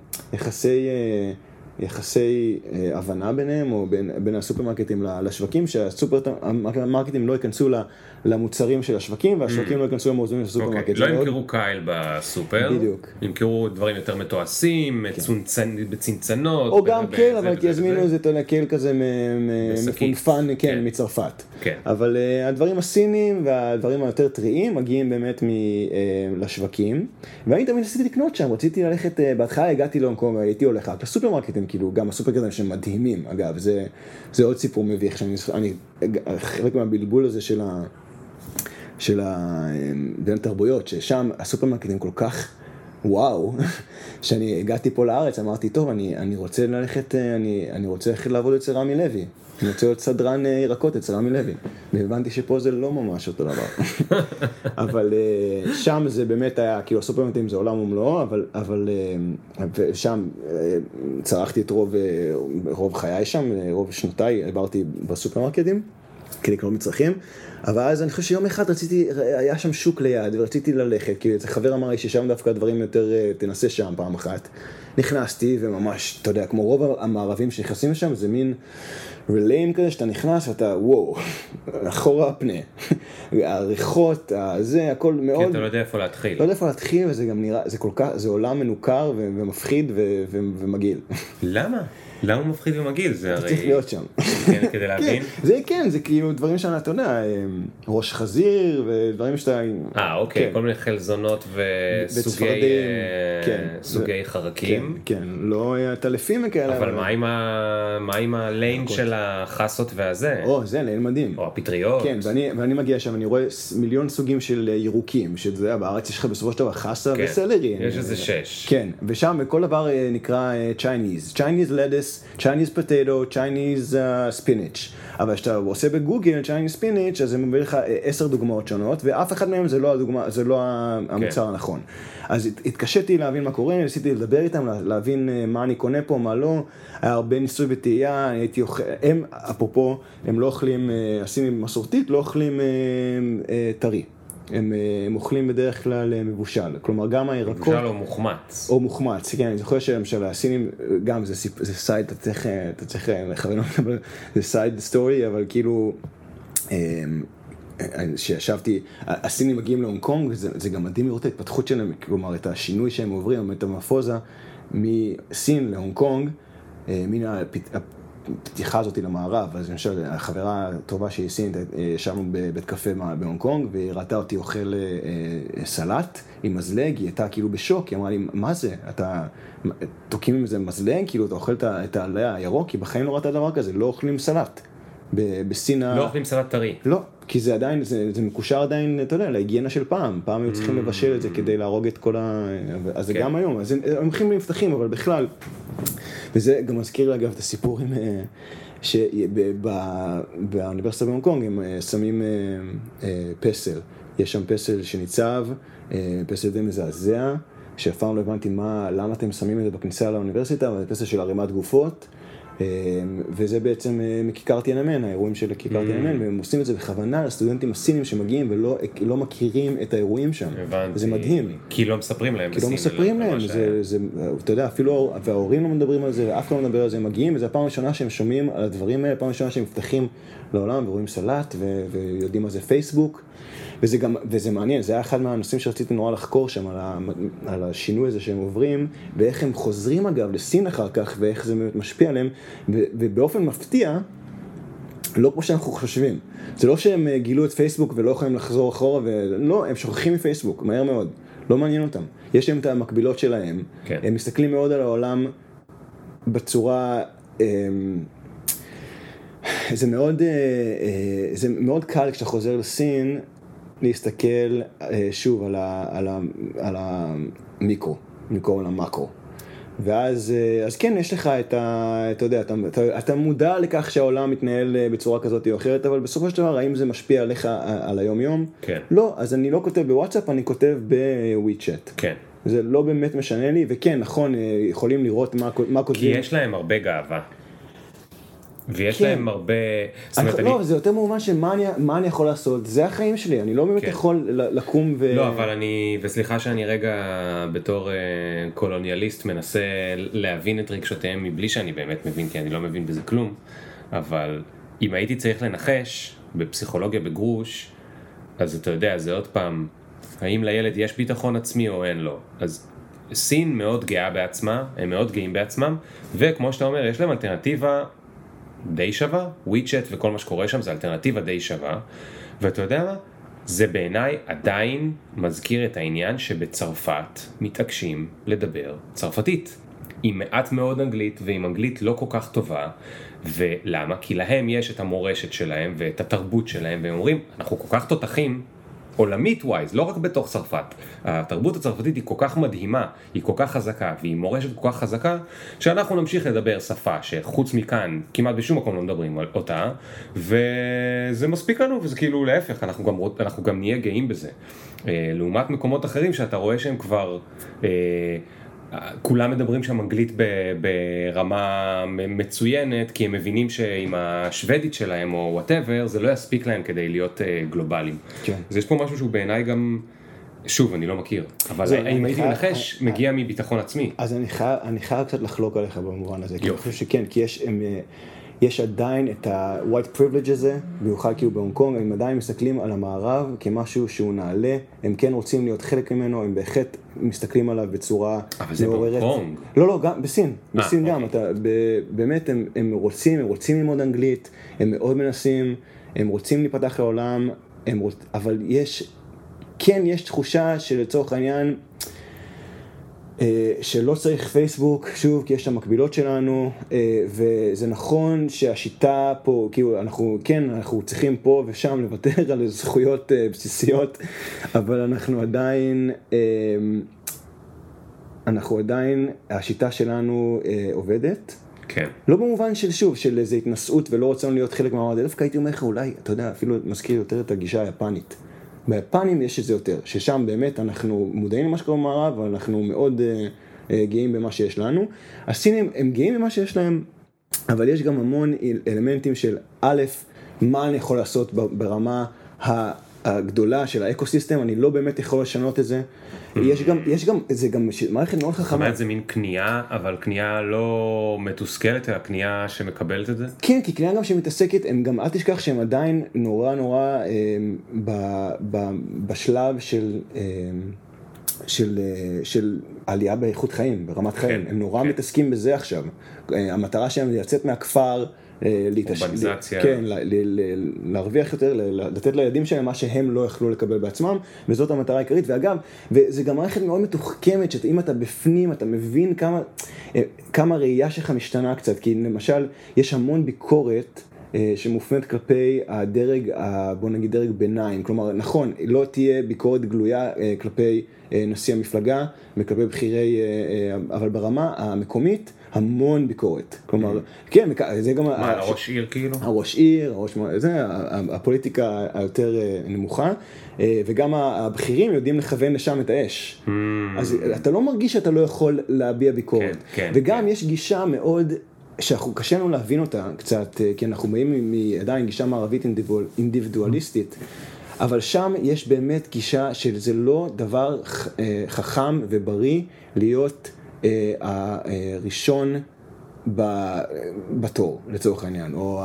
S3: יחסי הבנה ביניהם, או בין הסופרמרקטים לשווקים, שהסופרמרקטים לא ייכנסו למוצרים של השווקים, והשווקים לא ייכנסו למוצרים של הסופרמרקטים.
S1: לא ימכרו קייל בסופר,
S3: בדיוק.
S1: ימכרו דברים יותר מתועשים, בצנצנות.
S3: או גם קייל, אבל יזמינו איזה קייל כזה מפונפן, כן, מצרפת. אבל הדברים הסיניים והדברים היותר טריים מגיעים באמת לשווקים, ואני תמיד ניסיתי לקנות שם, רציתי ללכת, בהתחלה הגעתי למקום, הייתי הולך רק לסופרמרקטים, כאילו גם הסופרמרקטים שהם מדהימים, אגב, זה עוד סיפור מביך, חלק מהבלבול הזה של בין תרבויות, ששם הסופרמרקטים כל כך וואו, שאני הגעתי פה לארץ, אמרתי, טוב, אני רוצה ללכת לעבוד אצל רמי לוי, אני רוצה להיות סדרן ירקות אצל רמי לוי, והבנתי שפה זה לא ממש אותו דבר. אבל שם זה באמת היה, כאילו הסופרמרקטים זה עולם ומלואו, אבל שם צרכתי את רוב חיי שם, רוב שנותיי עברתי בסופרמרקטים, כדי לקנות מצרכים, אבל אז אני חושב שיום אחד היה שם שוק ליד, ורציתי ללכת, כי חבר אמר לי ששם דווקא הדברים יותר, תנסה שם פעם אחת. נכנסתי, וממש, אתה יודע, כמו רוב המערבים שנכנסים לשם, זה מין ריליים כזה, שאתה נכנס ואתה, וואו, אחורה הפנה. העריכות, זה, הכל מאוד...
S1: כי אתה לא יודע איפה להתחיל.
S3: לא יודע איפה להתחיל, וזה גם נראה, זה כל כך, זה עולם מנוכר ומפחיד ומגעיל.
S1: למה? למה הוא מפחיד ומגעיל? זה הרי...
S3: צריך להיות שם.
S1: כן, כדי להבין?
S3: זה כאילו דברים שאתה, אתה יודע, ראש חזיר ודברים שאתה...
S1: אוקיי, כל מיני חלזונות וסוגי חרקים.
S3: כן, לא טלפים וכאלה.
S1: אבל מה עם הליין של החסות והזה?
S3: זה ליין מדהים.
S1: או הפטריות.
S3: כן, ואני מגיע שם, אני רואה מיליון סוגים של ירוקים, שזה בארץ יש לך בסופו של דבר חסה וסלרי.
S1: יש איזה 6.
S3: כן, ושם כל דבר נקרא Chinese lettuce, Chinese potato, Chinese spinach. אבל כשאתה עושה בגוגל Chinese spinach, אז זה מביא לך 10 דוגמאות שונות, ואף אחד מהם זה לא המוצר הנכון. אז התקשיתי להבין מה קורה, ניסיתי לדבר איתם, להבין מה אני קונה פה, מה לא. היה הרבה ניסוי וטעייה, הם, אפרופו, הם לא אוכלים, עושים מסורתית, לא אוכלים טרי. הם אוכלים בדרך כלל מבושל, כלומר גם הירקות...
S1: מבושל או מוחמץ.
S3: או מוחמץ, כן, אני זוכר שלמשל הסינים, גם זה סייד, אתה צריך לכוון אותם, זה סייד סטורי, אבל כאילו, שישבתי, הסינים מגיעים להונג קונג, וזה גם מדהים לראות את ההתפתחות שלהם, כלומר את השינוי שהם עוברים, המטמורפוזה, מסין להונג קונג, מן הפתיחה הזאת למערב. אז למשל, החברה הטובה שהיא סינית, ישבנו בבית קפה בהונג קונג, והיא ראתה אותי אוכל סלט עם מזלג, היא הייתה כאילו בשוק, היא אמרה לי, מה זה? אתה תוקים עם איזה מזלג, כאילו אתה אוכל את העלה הירוק, כי בחיים לא ראתה דבר כזה, לא אוכלים סלט. בסין...
S1: לא אוכלים סלט טרי.
S3: לא, כי זה עדיין, זה מקושר עדיין, אתה יודע, להיגיינה של פעם היו צריכים לבשל את זה כדי להרוג את כל אז זה גם היום, אז הם הולכים למפתחים, אבל בכלל, וזה גם מזכיר אגב את הסיפור עם, שבאוניברסיטה בהונג קונג הם שמים פסל, יש שם פסל שניצב, פסל די מזעזע, שאף פעם לא הבנתי למה אתם שמים את זה בכניסה לאוניברסיטה, אבל זה פסל של ערימת גופות, וזה בעצם מכיכר תיאננמן, האירועים של כיכר תיאננמן, והם עושים את זה בכוונה לסטודנטים הסינים שמגיעים ולא מכירים את האירועים שם.
S1: הבנתי.
S3: זה מדהים.
S1: כי לא מספרים להם
S3: בסין. כי לא מספרים להם, אתה יודע, אפילו, וההורים לא מדברים על זה, ואף אחד לא מדבר על זה, הם מגיעים, וזו הפעם הראשונה שהם שומעים על הדברים האלה, הפעם הראשונה שהם מפתחים לעולם, ורואים סלט, ויודעים מה זה פייסבוק, וזה מעניין, זה היה אחד מהנושאים שרציתי נורא לחקור שם, על השינוי הזה שהם עוברים, ואיך הם חוזרים אגב לסין אחר כך, ואיך זה משפיע עליהם, ובאופן מפתיע, לא כמו שאנחנו חושבים. זה לא שהם גילו את פייסבוק ולא יכולים לחזור אחורה, לא, הם שוכחים מפייסבוק, מהר מאוד, לא מעניין אותם. יש להם את המקבילות שלהם,
S1: כן.
S3: הם מסתכלים מאוד על העולם בצורה... זה מאוד קל כשאתה חוזר לסין, להסתכל שוב על המיקרו, על המקרו. ואז כן, יש לך אתה יודע, אתה מודע לכך שהעולם מתנהל בצורה כזאת או אחרת, אבל בסופו של דבר, האם זה משפיע עליך על היום-יום?
S1: כן.
S3: לא, אז אני לא כותב בוואטסאפ, אני כותב בוויצ'אט.
S1: כן.
S3: זה לא באמת משנה לי, וכן, נכון, יכולים לראות מה כותבים.
S1: כי יש להם הרבה גאווה. ויש
S3: כן.
S1: להם הרבה...
S3: לא, זה יותר מובן שמה אני יכול לעשות, זה החיים שלי, אני לא באמת
S1: כן.
S3: יכול לקום
S1: לא, אבל וסליחה שאני רגע בתור קולוניאליסט מנסה להבין את רגשותיהם מבלי שאני באמת מבין, כי אני לא מבין בזה כלום, אבל אם הייתי צריך לנחש בפסיכולוגיה בגרוש, אז אתה יודע, זה עוד פעם, האם לילד יש ביטחון עצמי או אין לו, אז סין מאוד גאה בעצמה, הם מאוד גאים בעצמם, וכמו שאתה אומר, יש להם אלטרנטיבה די שווה, וויצ'אט וכל מה שקורה שם זה אלטרנטיבה די שווה, ואתה יודע מה? זה בעיניי עדיין מזכיר את העניין שבצרפת מתעקשים לדבר צרפתית, עם מעט מאוד אנגלית ועם אנגלית לא כל כך טובה, ולמה? כי להם יש את המורשת שלהם ואת התרבות שלהם, והם אומרים, אנחנו כל כך תותחים, עולמית ווייז, לא רק בתוך צרפת. התרבות הצרפתית היא כל כך מדהימה, היא כל כך חזקה, והיא מורשת כל כך חזקה, שאנחנו נמשיך לדבר שפה שחוץ מכאן, כמעט בשום מקום לא מדברים אותה, וזה מספיק לנו, וזה כאילו להפך, אנחנו גם נהיה גאים בזה. לעומת מקומות אחרים שאתה רואה שהם כבר כולם מדברים שם אנגלית ברמה מצוינת, כי הם מבינים שעם השוודית שלהם או whatever, זה לא יספיק להם כדי להיות גלובליים.
S3: כן.
S1: אז יש פה משהו שהוא בעיניי גם, שוב, אני לא מכיר, אבל אם הייתי מנחש, מגיע מביטחון עצמי.
S3: אז אני חייב קצת לחלוק עליך במובן הזה, כי אני חושב שכן, כי יש עדיין את ה-white privilege הזה, במיוחד כאילו בהונג קונג, הם עדיין מסתכלים על המערב כמשהו שהוא נעלה, הם כן רוצים להיות חלק ממנו, הם בהחלט מסתכלים עליו בצורה מעוררת.
S1: אבל זה בהונג קונג.
S3: לא, גם בסין, בסין גם, באמת הם רוצים ללמוד אנגלית, הם מאוד מנסים, הם רוצים להיפתח לעולם, אבל יש תחושה שלצורך העניין, שלא צריך פייסבוק, שוב, כי יש את המקבילות שלנו, וזה נכון שהשיטה פה, כאילו, אנחנו צריכים פה ושם לוותר על זכויות בסיסיות, אבל אנחנו עדיין, השיטה שלנו עובדת.
S1: כן.
S3: לא במובן של שוב, של איזו התנסות ולא רוצים להיות חלק מהמעמד, דווקא הייתי אומר לך, אולי, אתה יודע, אפילו מזכיר יותר את הגישה היפנית. ביפנים יש את זה יותר, ששם באמת אנחנו מודעים למה שקורה במערב, אבל אנחנו מאוד גאים במה שיש לנו. הסינים הם גאים במה שיש להם, אבל יש גם המון אלמנטים של א', מה אני יכול לעשות ברמה הגדולה של האקוסיסטם, אני לא באמת יכול לשנות את זה. יש גם, זה גם מערכת מאוד חכמה.
S1: זאת אומרת, זה מין קנייה, אבל קנייה לא מתוסכלת, אלא קנייה שמקבלת את זה?
S3: כן, כי קנייה גם שמתעסקת, הם גם, אל תשכח שהם עדיין נורא בשלב של עלייה באיכות חיים, ברמת חיים. הם נורא מתעסקים בזה עכשיו. המטרה שלהם היא לצאת מהכפר,
S1: אורבניזציה.
S3: כן, להרוויח יותר, לתת לילדים שלהם מה שהם לא יכלו לקבל בעצמם, וזאת המטרה העיקרית. ואגב, וזה גם מערכת מאוד מתוחכמת, שאם אתה בפנים, אתה מבין כמה ראייה שלך משתנה קצת, כי למשל, יש המון ביקורת שמופנית כלפי הדרג, בוא נגיד דרג ביניים, כלומר, נכון, לא תהיה ביקורת גלויה כלפי נשיא המפלגה, וכלפי בחירי, אבל ברמה המקומית, המון ביקורת. כלומר, כן, זה גם...
S1: מה, הראש עיר כאילו?
S3: הראש עיר, זה הפוליטיקה היותר נמוכה, וגם הבכירים יודעים לכוון לשם את האש. אז אתה לא מרגיש שאתה לא יכול להביע ביקורת. וגם יש גישה מאוד... שאנחנו קשה לנו להבין אותה קצת, כי אנחנו באים מעדיין גישה מערבית אינדיבידואליסטית, אבל שם יש באמת גישה שזה לא דבר חכם ובריא להיות הראשון בתור, לצורך העניין, או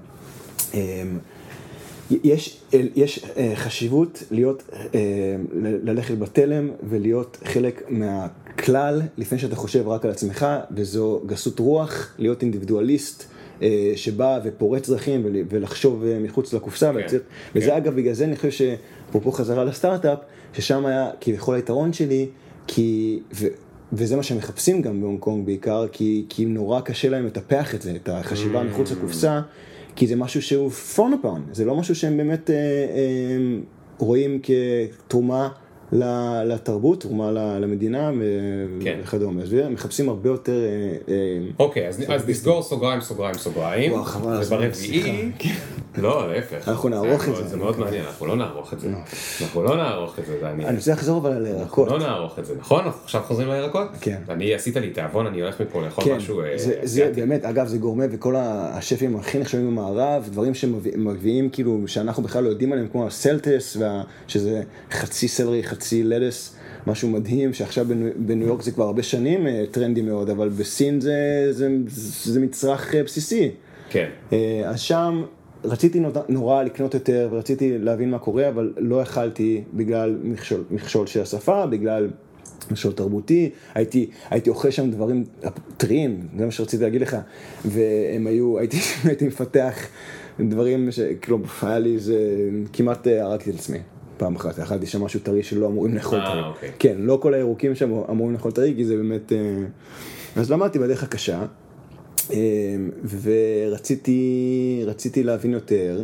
S3: יש חשיבות ללכת בתלם ולהיות חלק מהכלל לפני שאתה חושב רק על עצמך, וזו גסות רוח, להיות אינדיבידואליסט שבא ופורץ דרכים ולחשוב מחוץ לקופסה, וזה אגב בגלל זה אני חושב שפרופו חזרה לסטארט-אפ, ששם היה כביכול היתרון שלי, וזה מה שהם מחפשים גם בהונג קונג בעיקר, כי נורא קשה להם לטפח את זה, את החשיבה מחוץ לקופסה, כי זה משהו שהוא frowned upon, זה לא משהו שהם באמת רואים כתרומה לתרבות, תרומה למדינה וכדומה. אז הם מחפשים הרבה יותר...
S1: אוקיי, אז נסגור סוגריים.
S3: וואו, חבל.
S1: וברביעי... לא, להפך.
S3: אנחנו נערוך את זה.
S1: זה מאוד מעניין, אנחנו לא נערוך את זה. דניאל.
S3: אני רוצה לחזור אבל על הירקות.
S1: אנחנו לא נערוך את זה, נכון? אנחנו עכשיו חוזרים לירקות?
S3: כן.
S1: אני עשית לי תיאבון, אני הולך מפה לאכול משהו...
S3: זה באמת, אגב, זה גורמה, וכל השפים הכי נחשבים במערב, דברים שמביאים כאילו, שאנחנו בכלל לא יודעים עליהם, כמו הסלטס, שזה חצי סלרי, חצי לטס, משהו מדהים, שעכשיו בניו יורק זה כבר הרבה שנים טרנדי מאוד, אבל בסין זה מצרך בסיסי.
S1: כן.
S3: אז שם רציתי נורא לקנות יותר, ורציתי להבין מה קורה, אבל לא יכלתי בגלל מכשול של השפה, בגלל מכשול תרבותי, הייתי אוכל שם דברים טריים, זה מה שרציתי להגיד לך, והם היו, הייתי מפתח דברים שכאילו היה לי, כמעט הרגתי את עצמי. פעם אחת, אכלתי שם משהו טרי שלא אמורים לאכול טרי.
S1: אוקיי.
S3: כן, לא כל הירוקים שם אמורים לאכול טרי, כי זה באמת... אז למדתי בדרך הקשה, ורציתי להבין יותר,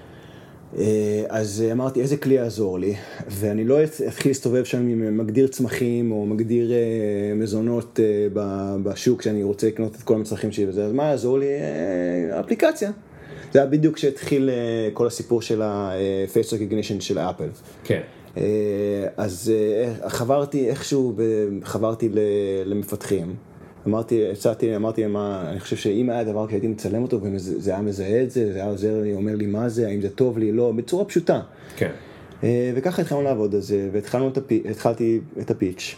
S3: אז אמרתי איזה כלי יעזור לי, ואני לא אתחיל להסתובב שם עם מגדיר צמחים, או מגדיר מזונות בשוק, שאני רוצה לקנות את כל המצרכים שלי וזה, אז מה יעזור לי? אפליקציה. זה היה בדיוק כשהתחיל כל הסיפור של ה-Face Recognition של אפל.
S1: כן.
S3: אז חברתי למפתחים. אמרתי מה, אני חושב שאם היה דבר שהייתי מצלם אותו וזה היה מזהה את זה, זה היה עוזר לי, אומר לי מה זה, האם זה טוב לי, לא, בצורה פשוטה.
S1: כן.
S3: וככה התחלנו לעבוד על זה, והתחלתי את הפיץ'.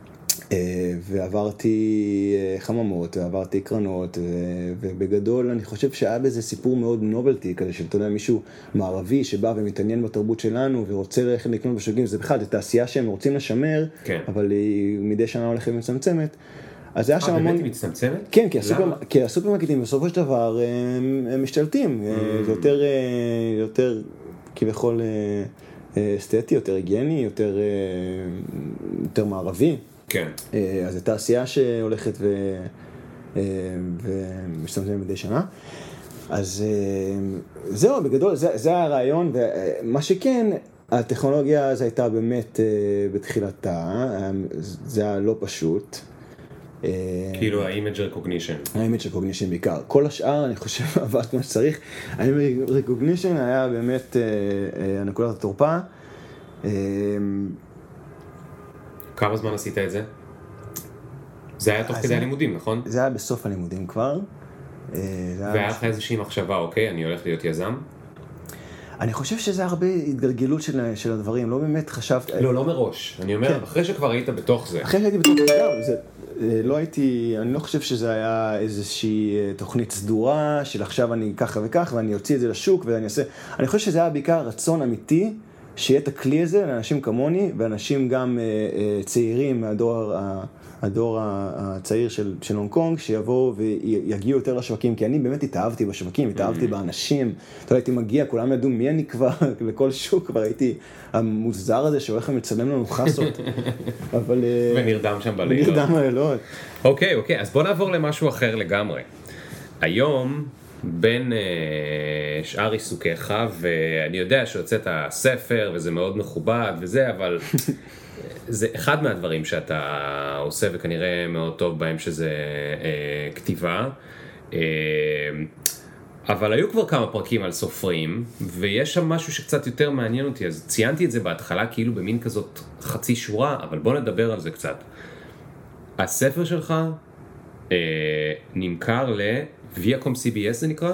S3: ועברתי חממות, ועברתי קרנות, ובגדול אני חושב שהיה בזה סיפור מאוד נובלטי, כזה של, אתה יודע, מישהו מערבי שבא ומתעניין בתרבות שלנו, ורוצה ללכת לקנות בשווקים, זה בכלל, זה תעשייה שהם רוצים לשמר,
S1: כן.
S3: אבל היא מדי שנה הולכת ומצמצמת. אז זה היה שם המון...
S1: באמת היא מצטמצמת?
S3: כן, כי הסופרמרקטים בסופו של דבר הם משתלטים, זה יותר כביכול אסתטי, יותר היגייני, יותר מערבי. כן. אז זו תעשייה שהולכת ומשתמצמת מדי שנה. אז זהו, בגדול, זה הרעיון, ומה שכן, הטכנולוגיה הזו הייתה באמת בתחילתה, זה היה לא פשוט.
S1: כאילו ה-image recognition.
S3: ה-image recognition בעיקר. כל השאר, אני חושב, עבד כמו שצריך. ה-image recognition היה באמת הנקודת התורפה.
S1: כמה זמן עשית את זה? זה היה תוך כדי הלימודים, נכון?
S3: זה היה בסוף הלימודים כבר.
S1: והיה לך איזושהי מחשבה, אוקיי, אני הולך להיות יזם?
S3: אני חושב שזה הרבה התגלגלות של הדברים, לא באמת חשבתי...
S1: לא מראש. אני אומר, אחרי שכבר היית בתוך זה.
S3: אחרי שהייתי בתוך זה, לא הייתי, אני לא חושב שזה היה איזושהי תוכנית סדורה, של עכשיו אני ככה וכך, ואני אוציא את זה לשוק, ואני אעשה... אני חושב שזה היה בעיקר רצון אמיתי, שיהיה את הכלי הזה לאנשים כמוני, ואנשים גם צעירים מהדור הצעיר של הונג קונג, שיבואו ויגיעו יותר לשווקים, כי אני באמת התאהבתי בשווקים, התאהבתי באנשים, אתה יודע, הייתי מגיע, כולם ידעו מי אני כבר, לכל שוק, כבר הייתי המוזר הזה שהולך ומצלם לנו חסות, אבל...
S1: ונרדם שם בלילות.
S3: נרדם בלילות.
S1: אוקיי, אז בוא נעבור למשהו אחר לגמרי. היום, בין שאר עיסוקיך, ואני יודע שהוצאת ספר, וזה מאוד מכובד וזה, אבל זה אחד מהדברים שאתה עושה, וכנראה מאוד טוב בהם, שזה כתיבה. אבל היו כבר כמה פרקים על סופרים, ויש שם משהו שקצת יותר מעניין אותי, אז ציינתי את זה בהתחלה כאילו במין כזאת חצי שורה, אבל בוא נדבר על זה קצת. הספר שלך נמכר ל-Viacom CBS זה נקרא,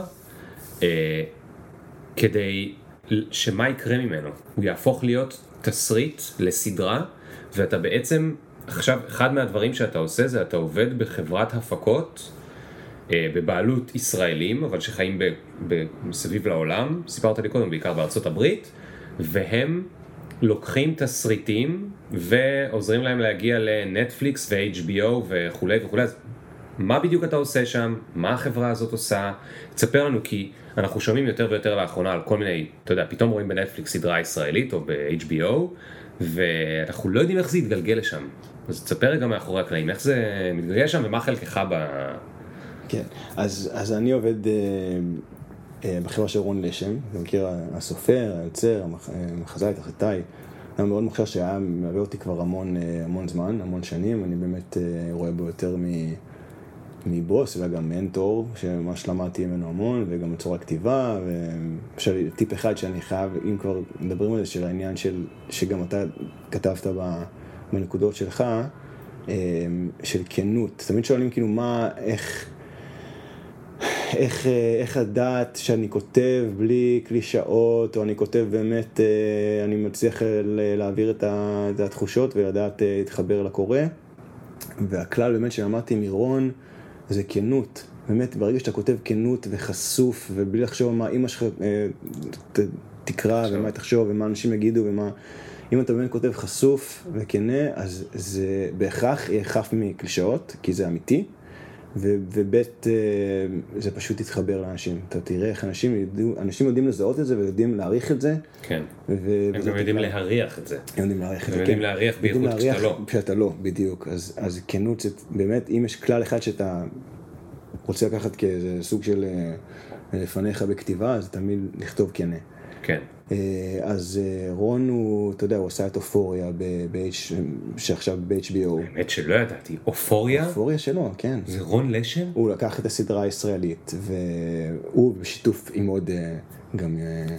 S1: כדי שמה יקרה ממנו? הוא יהפוך להיות תסריט לסדרה, ואתה בעצם, עכשיו אחד מהדברים שאתה עושה זה אתה עובד בחברת הפקות, בבעלות ישראלים, אבל שחיים מסביב לעולם, סיפרת לי קודם, בעיקר בארצות הברית, והם לוקחים תסריטים ועוזרים להם להגיע לנטפליקס ו-HBO וכו' וכו'. אז מה בדיוק אתה עושה שם? מה החברה הזאת עושה? תספר לנו, כי אנחנו שומעים יותר ויותר לאחרונה על כל מיני, אתה יודע, פתאום רואים בנטפליקס סדרה ישראלית או ב-HBO, ואנחנו לא יודעים איך זה יתגלגל לשם. אז תספר רגע מאחורי הקלעים, איך זה מתגלגל שם ומה חלקך
S3: כן, אז אני עובד בחברה של רון לשם, אתה מכיר, הסופר, היוצר, המחזאי, התחתאי, היה מאוד מוכשר שהיה מעבר אותי כבר המון זמן, המון שנים, אני באמת רואה בו יותר מבוס וגם מנטור, שממש למדתי ממנו המון, וגם בצורה כתיבה, טיפ אחד שאני חייב, אם כבר מדברים על זה, של העניין שגם אתה כתבת בנקודות שלך, של כנות. תמיד שואלים כאילו מה, איך הדעת שאני כותב בלי קלישאות, או אני כותב באמת, אני מצליח להעביר את התחושות ולדעת להתחבר לקורא. והכלל באמת שלמדתי מרון זה כנות. באמת ברגע שאתה כותב כנות וחשוף, ובלי לחשוב מה אמא שלך תקרא ומה תחשוב ומה אנשים יגידו ומה... אם אתה באמת כותב חשוף וכנה, אז זה בהכרח יהיה חף מקלישאות, כי זה אמיתי. ובית זה פשוט יתחבר לאנשים. אתה תראה איך אנשים יודעים לזהות את זה ויודעים להעריך את זה.
S1: כן. הם גם יודעים להריח את זה.
S3: הם יודעים להריח את זה, כן.
S1: הם יודעים להריח בייחוד כשאתה לא.
S3: כשאתה לא, בדיוק. אז כנות זה באמת, אם יש כלל אחד שאתה רוצה לקחת כאיזה סוג של לפניך בכתיבה, אז תמיד לכתוב כנה.
S1: כן.
S3: אז רון הוא, אתה יודע, הוא עשה את אופוריה שעכשיו ב-HBO.
S1: באמת שלא ידעתי, אופוריה?
S3: אופוריה שלו, כן.
S1: זה רון לשם?
S3: הוא לקח את הסדרה הישראלית, והוא בשיתוף עם עוד גם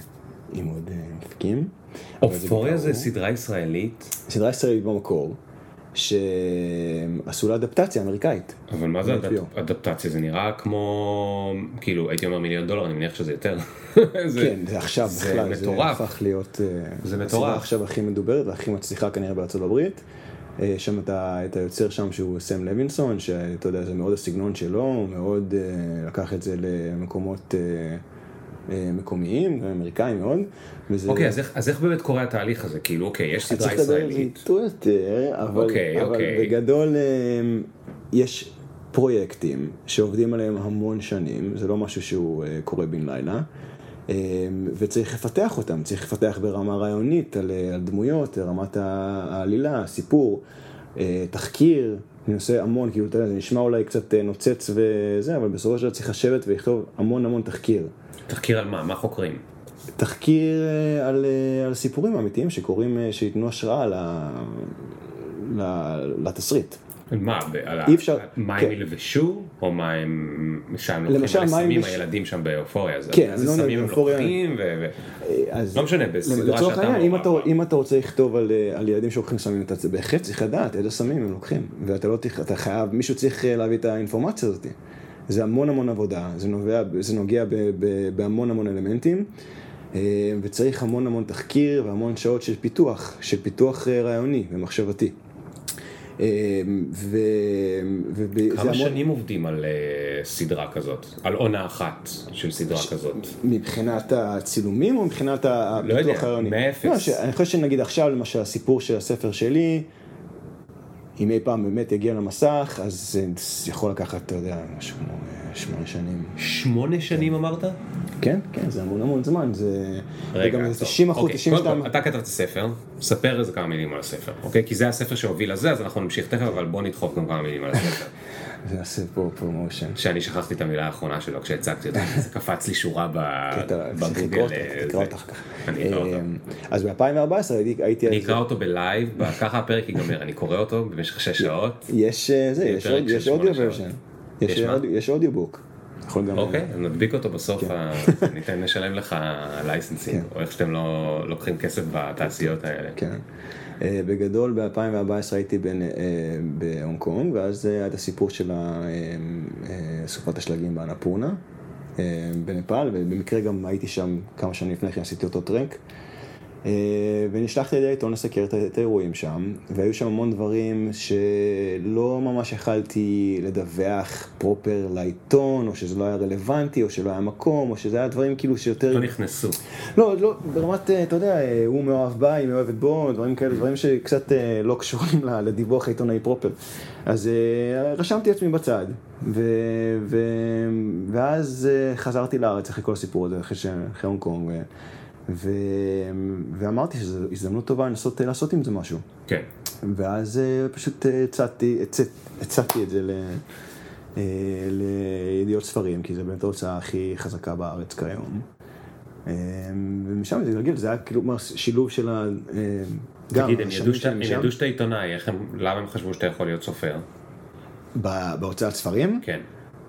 S3: עם עוד מפיקים.
S1: אופוריה זה סדרה ישראלית?
S3: סדרה ישראלית במקור, שעשו לה אדפטציה אמריקאית.
S1: אבל מה זה אדפטציה? זה נראה כמו, כאילו, הייתי אומר $1,000,000, אני מניח שזה יותר.
S3: כן, זה עכשיו בכלל, זה הפך להיות
S1: הסדרה
S3: עכשיו הכי מדוברת והכי מצליחה כנראה בארצות הברית. יש שם את היוצר שם שהוא סם לוינסון, שאתה יודע, זה מאוד הסגנון שלו, הוא מאוד לקח את זה למקומות מקומיים, אמריקאים מאוד.
S1: אוקיי, אז איך באמת קורה התהליך הזה? כאילו, אוקיי, יש סדרה ישראלית.
S3: צריך לדבר יותר, אבל בגדול יש פרויקטים שעובדים עליהם המון שנים, זה לא משהו שהוא קורה בן לילה, וצריך לפתח אותם, צריך לפתח ברמה רעיונית על דמויות, רמת העלילה, הסיפור, תחקיר, אני עושה המון, כאילו, זה נשמע אולי קצת נוצץ וזה, אבל בסופו של דבר צריך לשבת ולכתוב המון תחקיר.
S1: תחקיר על מה? מה חוקרים?
S3: תחקיר על סיפורים אמיתיים שקורים, שיתנו השראה לתסריט.
S1: מה? מה הם ילבשו? או מה הם שם לוקחים על סמים הילדים שם באופוריה?
S3: כן,
S1: איזה סמים הם לוקחים? לא משנה, בסדרה שאתה מורה.
S3: אם אתה רוצה לכתוב על ילדים שלוקחים סמים, אתה בהחלט צריך לדעת איזה סמים הם לוקחים. ואתה חייב, מישהו צריך להביא את האינפורמציה הזאת. זה המון עבודה, זה נוגע בהמון אלמנטים, וצריך המון תחקיר והמון שעות של פיתוח רעיוני ומחשבתי.
S1: כמה שנים עובדים על סדרה כזאת? על עונה אחת של סדרה כזאת?
S3: מבחינת הצילומים או מבחינת הפיתוח הרעיוני?
S1: לא יודע, מאפס.
S3: אני חושב שנגיד עכשיו למשל הסיפור של הספר שלי, אם אי פעם באמת יגיע למסך, אז זה יכול לקחת, אתה יודע, משהו כמו 8 שנים.
S1: 8 שנים אמרת?
S3: כן, זה המון זמן.
S1: רגע,
S3: וגם 90%, 92%.
S1: אתה כתבת ספר, ספר איזה כמה מילים על הספר, אוקיי? כי זה הספר שהוביל לזה, אז אנחנו נמשיך תכף, אבל בוא נדחוף גם כמה מילים על הספר.
S3: זה נעשה פה פרומושן.
S1: שאני שכחתי את המילה האחרונה שלו כשהצגתי אותו, זה קפץ לי שורה בגוגל.
S3: תקרא אותך ככה.
S1: אני אקרא אותו.
S3: אז ב-2014 הייתי...
S1: אני אקרא אותו בלייב, ככה הפרק ייגמר, אני קורא אותו במשך 6 שעות.
S3: יש אודיו ורשן. יש אודיובוק.
S1: אוקיי, נדביק אותו בסוף, ניתן לשלם לך לייסנסינג, או איך שאתם לא לוקחים כסף בתעשיות האלה.
S3: כן. בגדול, ב-2014 הייתי בהונג קונג, ואז היה את הסיפור של סופת השלגים באנפורנה, בנפאל, ובמקרה גם הייתי שם כמה שנים לפני כן, עשיתי אותו טרק, ונשלחתי לידי העיתון לסקר את האירועים שם, והיו שם המון דברים שלא ממש יכלתי לדווח פרופר לעיתון, או שזה לא היה רלוונטי, או שלא היה מקום, או שזה היה דברים כאילו שיותר...
S1: לא נכנסו.
S3: לא, ברמת, אתה יודע, הוא מאוהב בה, היא מאוהבת בו, דברים כאלה, דברים שקצת לא קשורים לדיווח העיתונאי פרופר. אז רשמתי עצמי בצד, ואז חזרתי לארץ אחרי כל הסיפור הזה, אחרי הונג קונג, ואמרתי שזו הזדמנות טובה לנסות לעשות עם זה משהו.
S1: כן.
S3: ואז פשוט הצעתי את זה לידיעות ספרים, כי זה באמת ההוצאה הכי חזקה בארץ כיום. ומשם זה גלגל, זה היה כאילו שילוב של ה...
S1: תגיד, הם ידעו שאתה עיתונאי, למה הם חשבו שאתה יכול להיות סופר?
S3: בהוצאת ספרים?
S1: כן.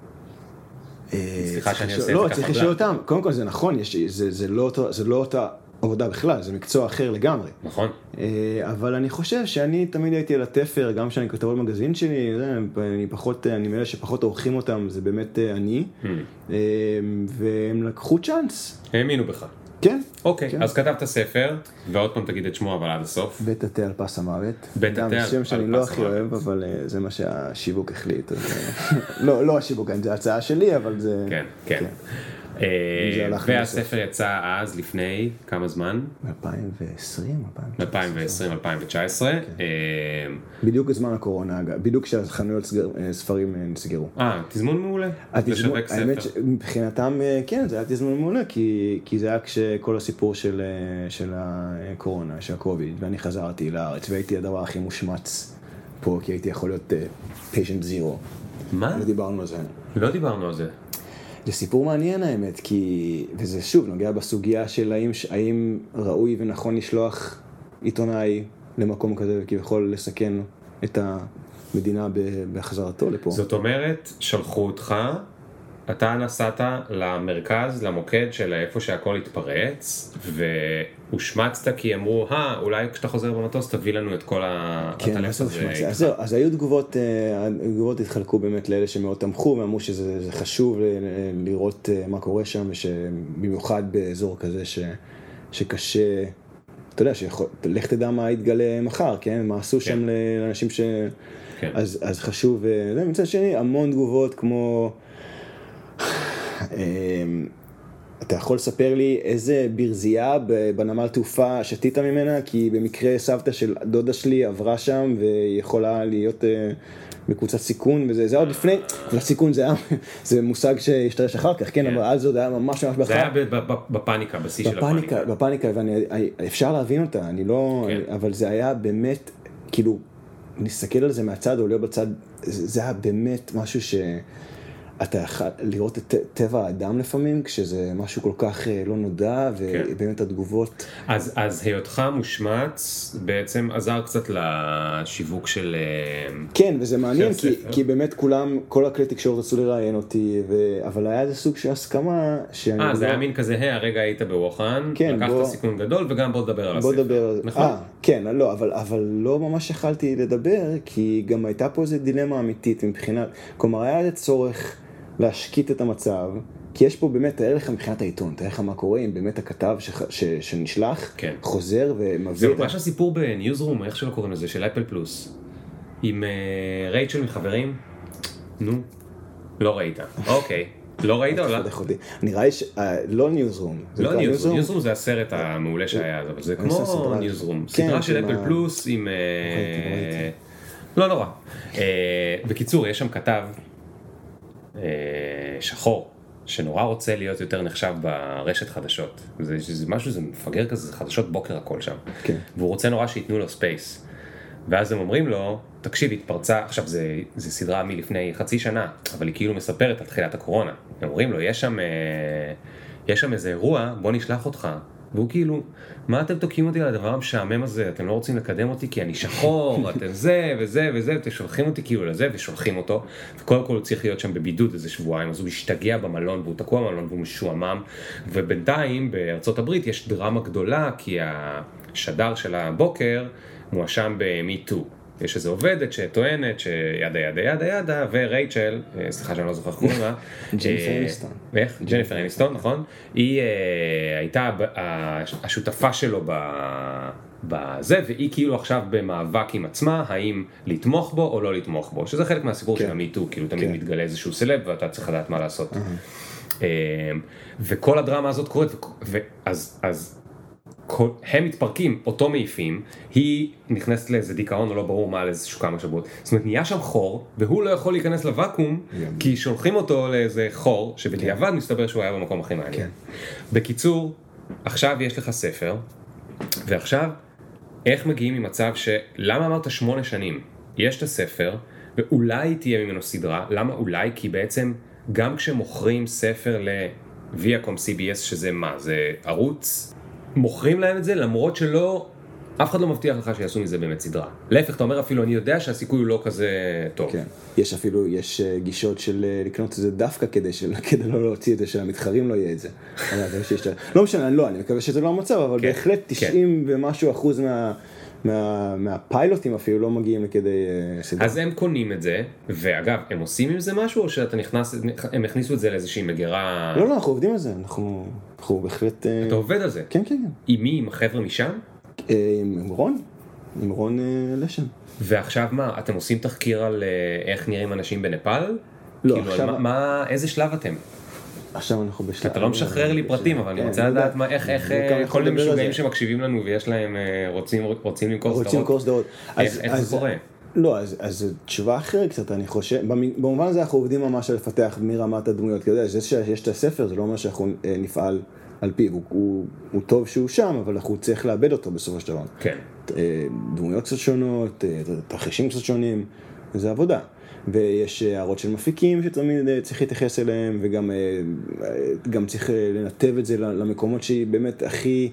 S1: סליחה שאני עושה את זה ככה.
S3: לא, צריך לשאול אותם. קודם כל זה נכון, זה לא אותה עבודה בכלל, זה מקצוע אחר לגמרי.
S1: נכון.
S3: אבל אני חושב שאני תמיד הייתי על התפר, גם כשאני כותב על מגזין שלי, אני מאלה שפחות עורכים אותם, זה באמת אני. והם לקחו צ'אנס.
S1: האמינו בך.
S3: כן.
S1: אוקיי, אז כתבת ספר, ועוד פעם תגיד את שמו, אבל עד הסוף.
S3: בית התה על פס המוות.
S1: בית התה על פס המוות.
S3: גם שם שאני לא הכי אוהב, אבל זה מה שהשיווק החליט. לא השיווק, זה הצעה שלי, אבל זה...
S1: כן. והספר יצא אז לפני כמה זמן?
S3: 2020,
S1: 2019.
S3: בדיוק בזמן הקורונה, בדיוק כשהחנויות ספרים נסגרו.
S1: תזמון מעולה. לשווק ספר.
S3: האמת שמבחינתם, כן, זה היה תזמון מעולה, כי זה היה כשכל הסיפור של הקורונה, של הקוביד, ואני חזרתי לארץ, והייתי הדבר הכי מושמץ פה, כי הייתי יכול להיות patient zero.
S1: מה?
S3: לא דיברנו על זה. זה סיפור מעניין האמת, וזה שוב נוגע בסוגיה של האם ראוי ונכון לשלוח עיתונאי למקום כזה, וכביכול לסכן את המדינה בחזרתו לפה.
S1: זאת אומרת, שלחו אותך אתה נסעת למרכז, למוקד של איפה שהכל התפרץ, והושמצת כי אמרו, אולי כשאתה חוזר במטוס תביא לנו את כל הטלף הזה.
S3: אז היו תגובות התחלקו באמת לאלה שמאוד תמכו, ואמרו שזה חשוב לראות מה קורה שם, במיוחד באזור כזה שקשה, אתה יודע, לך תדע מה יתגלה מחר, כן? מה עשו שם לאנשים ש... אז חשוב, מצד שני, המון תגובות כמו... אתה יכול לספר לי איזה ברזייה בנמל תעופה שתית ממנה, כי במקרה סבתא של דודה שלי עברה שם והיא יכולה להיות בקבוצת סיכון, וזה עוד לפני, לסיכון זה מושג שהשתרש אחר כך, כן, אבל אז זה היה ממש בחר.
S1: זה היה בפאניקה, בשיא של הפאניקה.
S3: בפאניקה, ואפשר להבין אותה, אני לא, אבל זה היה באמת, כאילו, נסתכל על זה מהצד או לא בצד, זה היה באמת משהו אתה יכול לראות את טבע האדם לפעמים, כשזה משהו כל כך לא נודע, ובאמת התגובות...
S1: אז היותך מושמץ בעצם עזר קצת לשיווק של...
S3: כן, וזה מעניין, כי באמת כל הכלי תקשורת רצו לראיין אותי, אבל היה איזה סוג של הסכמה...
S1: זה היה מין כזה, הרגע היית בווחן, לקחת סיכון גדול, וגם בוא נדבר על הספר. נכון?
S3: כן, לא, אבל לא ממש יכלתי לדבר, כי גם הייתה פה איזו דילמה אמיתית מבחינת... כלומר, היה איזה צורך... להשקיט את המצב, כי יש פה באמת, תאר לך מבחינת העיתון, תאר לך מה קורה אם באמת הכתב שנשלח, חוזר ומביא
S1: זה ממש הסיפור בניוזרום, איך שלא קוראים לזה, של אפל פלוס, עם רייצ'ל מחברים, נו, לא ראית, אוקיי, לא ראית או לא?
S3: נראה לי לא ניוזרום.
S1: לא ניוזרום, ניוזרום זה הסרט המעולה שהיה, אבל זה כמו ניוזרום, סדרה של אפל פלוס עם... לא נורא. בקיצור, יש שם כתב, שחור, שנורא רוצה להיות יותר נחשב ברשת חדשות. זה משהו, זה מפגר כזה, זה חדשות בוקר הכל שם.
S3: כן.
S1: והוא רוצה נורא שיתנו לו ספייס. ואז הם אומרים לו, תקשיב, התפרצה, עכשיו זה סדרה מלפני חצי שנה, אבל היא כאילו מספרת על תחילת הקורונה. הם אומרים לו, יש שם איזה אירוע, בוא נשלח אותך. והוא כאילו, מה אתם תוקעים אותי על הדבר המשעמם הזה? אתם לא רוצים לקדם אותי כי אני שחור, אתם זה וזה וזה, אתם שולחים אותי כאילו לזה ושולחים אותו. וקודם כל הוא צריך להיות שם בבידוד איזה שבועיים, אז הוא משתגע במלון והוא תקוע במלון והוא משועמם. ובינתיים בארצות הברית יש דרמה גדולה כי השדר של הבוקר מואשם ב-Me Too. יש איזו עובדת שטוענת שידה ידה ידה ידה, ורייצ'ל, סליחה שאני לא זוכר קוראים לה,
S3: ג'ניפר אניסטון.
S1: איך? ג'ניפר אניסטון, נכון? היא הייתה השותפה שלו בזה, והיא כאילו עכשיו במאבק עם עצמה, האם לתמוך בו או לא לתמוך בו, שזה חלק מהסיפור של המיטו, כאילו תמיד מתגלה איזשהו סלב, ואתה צריך לדעת מה לעשות. וכל הדרמה הזאת קורית, אז הם מתפרקים, אותו מעיפים, היא נכנסת לאיזה דיכאון או לא ברור מה, לאיזשהו כמה שבועות. זאת אומרת, נהיה שם חור, והוא לא יכול להיכנס לוואקום, כי שולחים אותו לאיזה חור, שבדיעבד מסתבר שהוא היה במקום הכי מעניין. בקיצור, עכשיו יש לך ספר, ועכשיו, איך מגיעים ממצב למה אמרת 8 שנים? יש את הספר, ואולי תהיה ממנו סדרה, למה אולי? כי בעצם, גם כשמוכרים ספר לוויאקום CBS, שזה מה? זה ערוץ? מוכרים להם את זה, למרות שלא, אף אחד לא מבטיח לך שיעשו מזה באמת סדרה. להפך, אתה אומר אפילו, אני יודע שהסיכוי הוא לא כזה טוב.
S3: כן. יש גישות של לקנות את זה דווקא כדי לא להוציא את זה, שהמתחרים לא יהיה את זה. לא משנה, אני מקווה שזה לא המצב, אבל בהחלט 90 ומשהו אחוז מהפיילוטים אפילו לא מגיעים לכדי סדרה.
S1: אז הם קונים את זה, ואגב, הם עושים עם זה משהו, או שאתה נכנס, הם הכניסו את זה לאיזושהי מגירה?
S3: לא, אנחנו עובדים על זה, אנחנו בהחלט...
S1: אתה עובד על זה?
S3: כן.
S1: עם מי? עם החבר'ה משם?
S3: עם רון לשם.
S1: ועכשיו מה, אתם עושים תחקיר על איך נראים אנשים בנפאל?
S3: לא,
S1: כאילו,
S3: עכשיו...
S1: איזה שלב אתם?
S3: עכשיו אנחנו בשלב...
S1: אתה לא משחרר לי פרטים, אבל אני רוצה לדעת איך כל מיני משוגעים שמקשיבים לנו ויש להם, רוצים למכור סדרות. איך זה קורה?
S3: לא, אז תשובה אחרת קצת, אני חושב, במובן הזה אנחנו עובדים ממש על לפתח מרמת הדמויות, כי זה שיש את הספר, זה לא אומר שאנחנו נפעל על פיו, הוא טוב שהוא שם, אבל אנחנו צריך לאבד אותו בסופו של דבר.
S1: כן.
S3: דמויות קצת שונות, תרחישים קצת שונים, זה עבודה. ויש הערות של מפיקים שתמיד צריך להתייחס אליהם, וגם צריך לנתב את זה למקומות שהיא באמת הכי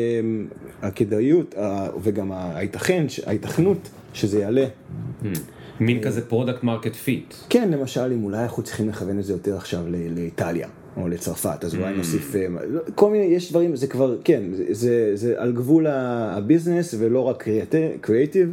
S3: הכדאיות, וגם ההיתכנות שזה יעלה.
S1: מין כזה פרודקט מרקט פיט.
S3: כן, למשל, אם אולי אנחנו צריכים לכוון את זה יותר עכשיו לאיטליה, או לצרפת, אז אולי נוסיף, כל מיני, יש דברים, זה כבר, כן, זה על גבול הביזנס, ולא רק קריאטיב,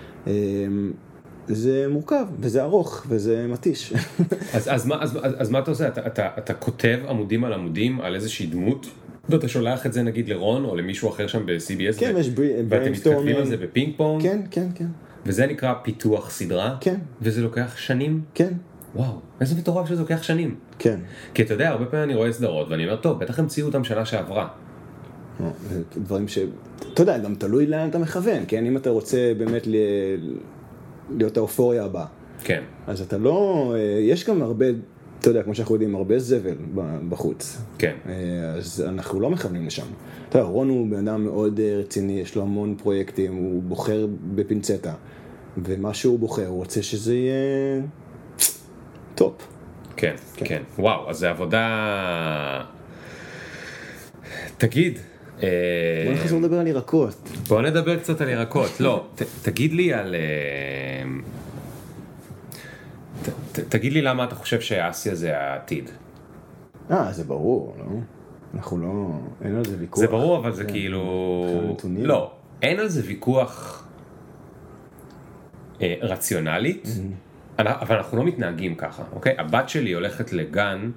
S3: זה מורכב, וזה ארוך, וזה מתיש.
S1: אז מה אתה עושה? אתה כותב עמודים על עמודים על איזושהי דמות, ואתה שולח את זה נגיד לרון, או למישהו אחר שם ב-CBS,
S3: כן, יש
S1: ואתם מתכתבים על זה בפינג פונג?
S3: כן, כן, כן.
S1: וזה נקרא פיתוח סדרה?
S3: כן.
S1: וזה לוקח שנים?
S3: כן.
S1: וואו, איזה מטורף שזה לוקח שנים.
S3: כן.
S1: כי אתה יודע, הרבה פעמים אני רואה סדרות, ואני אומר, טוב, בטח המציאו אותם שנה שעברה.
S3: דברים ש... אתה יודע, גם תלוי לאן אתה מכוון, כן? אם אתה רוצה באמת להיות האופוריה הבאה.
S1: כן.
S3: אז אתה לא... יש גם הרבה, אתה יודע, כמו שאנחנו יודעים, הרבה זבל בחוץ.
S1: כן.
S3: אז אנחנו לא מכוונים לשם. אתה יודע, רון הוא בן אדם מאוד רציני, יש לו המון פרויקטים, הוא בוחר בפינצטה. ומה שהוא בוחר, הוא רוצה שזה יהיה טופ.
S1: כן, כן. וואו, אז זה עבודה... תגיד...
S3: בוא נחזור לדבר על ירקות.
S1: בוא נדבר קצת על ירקות. לא, תגיד לי על... תגיד לי למה אתה חושב שאסיה זה העתיד.
S3: זה ברור, לא? אנחנו לא... אין על זה ויכוח.
S1: זה ברור, אבל זה כאילו... לא, אין על זה ויכוח רציונלית, אבל אנחנו לא מתנהגים ככה, אוקיי? הבת שלי הולכת לגן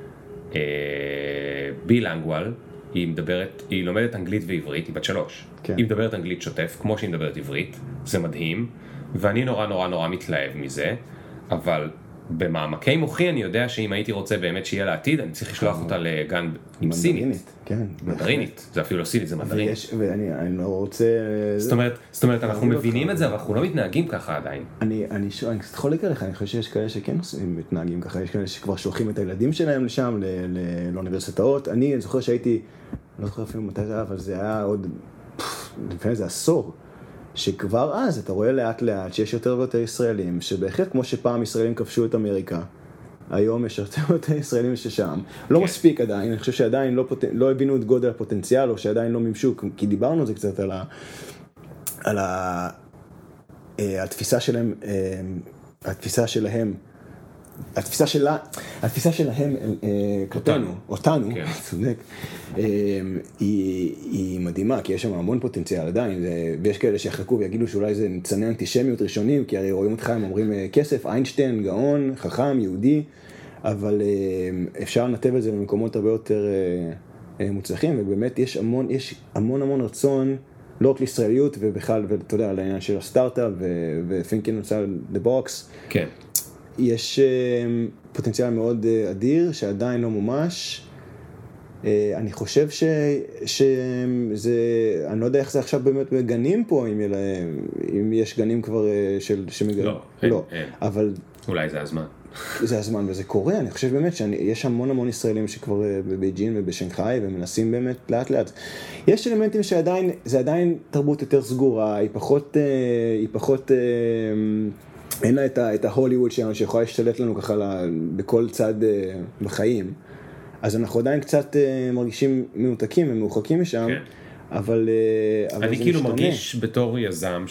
S1: בילנגוול, היא לומדת אנגלית ועברית, היא בת 3.
S3: כן.
S1: היא מדברת אנגלית שוטף, כמו שהיא מדברת עברית, זה מדהים, ואני נורא נורא נורא מתלהב מזה, אבל במעמקי מוחי אני יודע שאם הייתי רוצה באמת שיהיה לעתיד, אני צריך לשלוח אותה לגן עם סינית.
S3: כן.
S1: מנדרינית, זה אפילו לא סינית, זה מנדרינית.
S3: ואני לא רוצה...
S1: זאת אומרת, אנחנו מבינים את זה, אבל אנחנו לא מתנהגים ככה עדיין.
S3: אני קצת חולק עליך, אני חושב שיש כאלה שכן מתנהגים ככה, יש כאלה שכבר שולחים את הילדים שלהם לשם, לאוניברסיטאות. אני זוכר שהייתי, לא זוכר אפילו מתי זה היה, אבל זה היה עוד, לפני זה עשור, שכבר אז אתה רואה לאט לאט שיש יותר ויותר ישראלים, שבהחלט כמו שפעם ישראלים כבשו את אמריקה, היום יש יותר ויותר ישראלים ששם, לא מספיק עדיין, אני חושב שעדיין לא הבינו את גודל הפוטנציאל, או שעדיין לא מימשו, כי דיברנו על זה קצת על התפיסה שלהם, התפיסה שלהם כלפינו, אותנו, צודק, היא מדהימה, כי יש שם המון פוטנציאל עדיין, ויש כאלה שיחלקו ויגידו שאולי זה ניצני אנטישמיות ראשונים, כי הרי רואים אותך, הם אומרים כסף, איינשטיין, גאון, חכם, יהודי, אבל אפשר לנתב את זה במקומות הרבה יותר מוצלחים, ובאמת יש המון רצון, לא רק לישראליות, ובכלל, ואתה יודע, על העניין של הסטארט-אפ, ו-thinking outside the box.
S1: כן.
S3: יש פוטנציאל מאוד אדיר, שעדיין לא מומש. אני חושב שזה, אני לא יודע איך זה עכשיו באמת בגנים פה, אם יש גנים כבר שמגנים.
S1: לא, אין.
S3: אבל...
S1: אולי זה הזמן.
S3: זה הזמן, וזה קורה. אני חושב באמת שיש המון ישראלים שכבר בבייג'ין ובשנגחאי, ומנסים באמת לאט לאט. יש אלמנטים שעדיין, זה עדיין תרבות יותר סגורה, היא פחות אין לה את ההוליווד שלנו שיכולה להשתלט לנו ככה בכל צד בחיים. אז אנחנו עדיין קצת מרגישים מנותקים ומרוחקים משם,
S1: כן.
S3: אבל זה
S1: אני כאילו מרגיש בתור יזם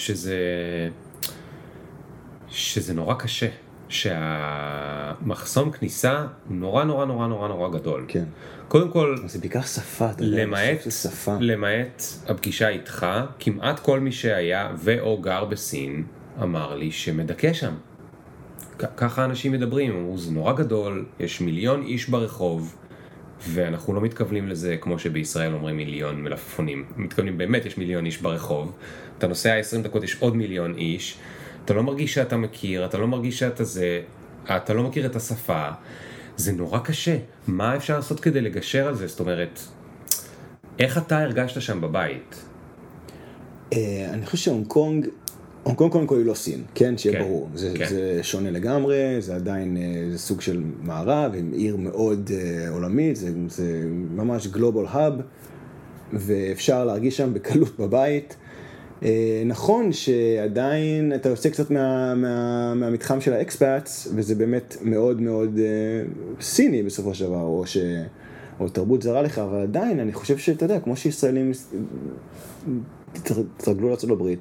S1: שזה נורא קשה. שהמחסום כניסה הוא נורא גדול.
S3: כן.
S1: קודם כל,
S3: זה בעיקר שפה,
S1: למעט הפגישה איתך, כמעט כל מי שהיה ואו גר בסין אמר לי שמדכא שם. ככה אנשים מדברים, אמרו, זה נורא גדול, יש 1,000,000 איש ברחוב, ואנחנו לא מתכוונים לזה כמו שבישראל אומרים 1,000,000 מלפפונים. מתכוונים באמת יש 1,000,000 איש ברחוב, אתה נוסע 20 דקות, יש עוד 1,000,000 איש, אתה לא מרגיש שאתה מכיר, אתה לא מרגיש שאתה אתה לא מכיר את השפה, זה נורא קשה. מה אפשר לעשות כדי לגשר על זה? זאת אומרת, איך אתה הרגשת שם בבית?
S3: אני חושב שהונג קונג קודם כל היא לא סין, כן? שיהיה ברור. זה שונה לגמרי, זה עדיין זה סוג של מערב, עם עיר מאוד עולמית, זה ממש גלובל האב, ואפשר להרגיש שם בקלות בבית. נכון שעדיין אתה יוצא קצת מהמתחם של האקספאטס, וזה באמת מאוד מאוד סיני בסופו של דבר, או תרבות זרה לך, אבל עדיין אני חושב שאתה יודע, כמו שישראלים תתרגלו לארצות הברית,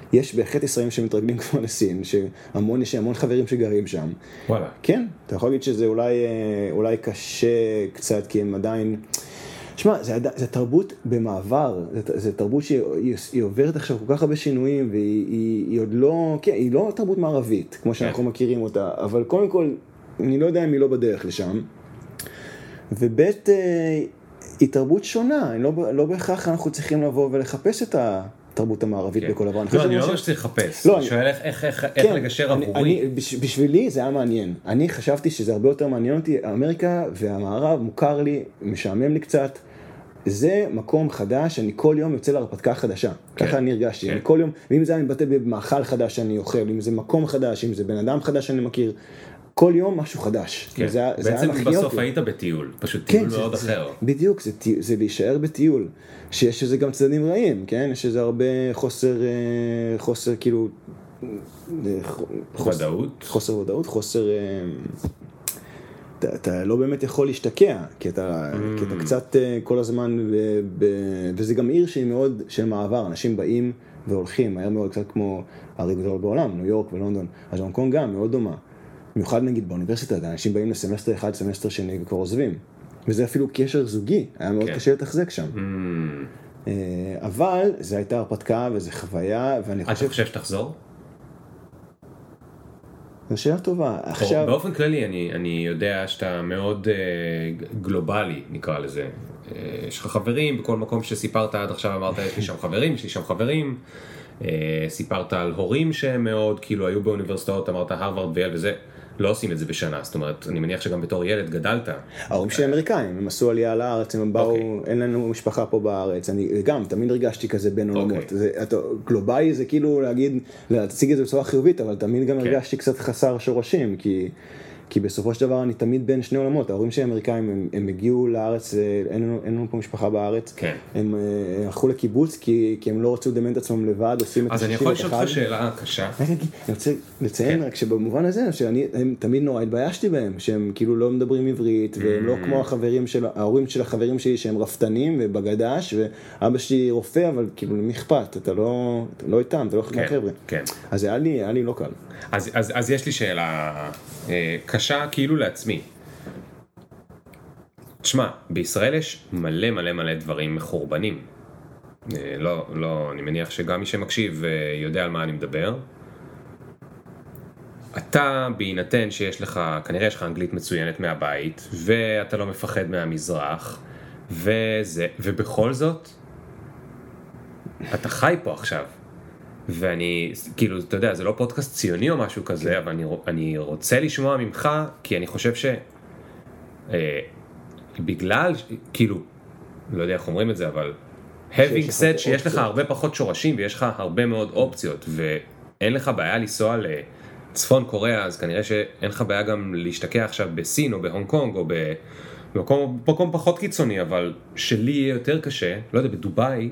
S3: יש בהחלט ישראלים שמתרגלים כבר לסין, יש המון חברים שגרים שם.
S1: וואלה.
S3: כן, אתה יכול להגיד שזה אולי קשה קצת, כי הם עדיין... תשמע, זה תרבות במעבר, זה תרבות שהיא עוברת עכשיו כל כך הרבה שינויים, והיא עוד לא, כן, היא לא תרבות מערבית, כמו שאנחנו מכירים אותה, אבל קודם כל, אני לא יודע אם היא לא בדרך לשם, ובית היא תרבות שונה, לא בהכרח אנחנו צריכים לבוא ולחפש את התרבות המערבית בכל דבר.
S1: לא, אני לא אומר שצריך לחפש, אני שואל איך לגשר עבורי.
S3: בשבילי זה היה מעניין, אני חשבתי שזה הרבה יותר מעניין אותי, אמריקה והמערב מוכר לי, משעמם לי קצת, זה מקום חדש, אני כל יום יוצא להרפתקה חדשה, ככה אני הרגשתי, אני כל יום, ואם זה אני מתבטא במאכל חדש שאני אוכל, אם זה מקום חדש, אם זה בן אדם חדש שאני מכיר, כל יום משהו חדש.
S1: בעצם בסוף היית בטיול, פשוט טיול מאוד אחר.
S3: בדיוק, זה להישאר בטיול, שיש איזה גם צדדים רעים, כן? יש איזה הרבה חוסר כאילו...
S1: ודאות?
S3: חוסר ודאות, אתה לא באמת יכול להשתקע, כי אתה קצת כל הזמן, וזה גם עיר שהיא מאוד של מעבר, אנשים באים והולכים, מהר מאוד קצת כמו ערים גדולות בעולם, ניו יורק ולונדון, אז הונג קונג גם מאוד דומה. במיוחד נגיד באוניברסיטה, אנשים באים לסמסטר אחד, סמסטר שני וכבר עוזבים, וזה אפילו קשר זוגי, היה מאוד קשה לתחזק שם. אבל זה הייתה הרפתקה וזה חוויה, ואני חושב...
S1: אתה חושב שתחזור?
S3: זו שאלה טובה. עכשיו...
S1: באופן כללי, אני יודע שאתה מאוד גלובלי, נקרא לזה. יש לך חברים, בכל מקום שסיפרת עד עכשיו אמרת, יש לי שם חברים, סיפרת על הורים שהם מאוד, כאילו היו באוניברסיטאות, אמרת הרווארד וייל וזה, לא עושים את זה בשנה, זאת אומרת, אני מניח שגם בתור ילד גדלת.
S3: ההורים שלי אמריקאים, הם עשו עלייה לארץ, הם באו, אין לנו משפחה פה בארץ, אני גם תמיד הרגשתי כזה בין עולמות, גלובלי זה כאילו להציג את זה בצורה חיובית, אבל תמיד גם הרגשתי קצת חסר שורשים, כי בסופו של דבר אני תמיד בין שני עולמות, ההורים שלי אמריקאים, הם הגיעו לארץ, אין לנו פה משפחה בארץ, הם הלכו לקיבוץ כי הם לא רצו לדמיין את עצמם לבד, עושים את
S1: אז אני יכול לשאול אותך שאלה קשה.
S3: אני רוצה לציין רק שבמובן הזה, הם תמיד נורא התביישתי בהם, שהם כאילו לא מדברים עברית, והם לא כמו ההורים של החברים שלי שהם רפתנים ובגדש, ואבא שלי רופא, אבל כאילו למי אכפת, אתה לא איתם, אתה לא חלק מהחבר'ה. אז היה לי לא קל.
S1: אז יש לי שאלה קשה כאילו לעצמי. תשמע, בישראל יש מלא דברים מחורבנים. לא, אני מניח שגם מי שמקשיב יודע על מה אני מדבר. אתה בהינתן שיש לך, כנראה יש לך אנגלית מצוינת מהבית, ואתה לא מפחד מהמזרח, ובכל זאת, אתה חי פה עכשיו. ואני, כאילו, אתה יודע, זה לא פודקאסט ציוני או משהו כזה, אבל אני רוצה לשמוע ממך, כי אני חושב בגלל, כאילו, לא יודע איך אומרים את זה, אבל having said שיש לך הרבה פחות שורשים, ויש לך הרבה מאוד אופציות, ואין לך בעיה לנסוע לצפון קוריאה, אז כנראה שאין לך בעיה גם להשתקע עכשיו בסין, או בהונג קונג, או במקום פחות קיצוני, אבל שלי יהיה יותר קשה, לא יודע, בדוביי,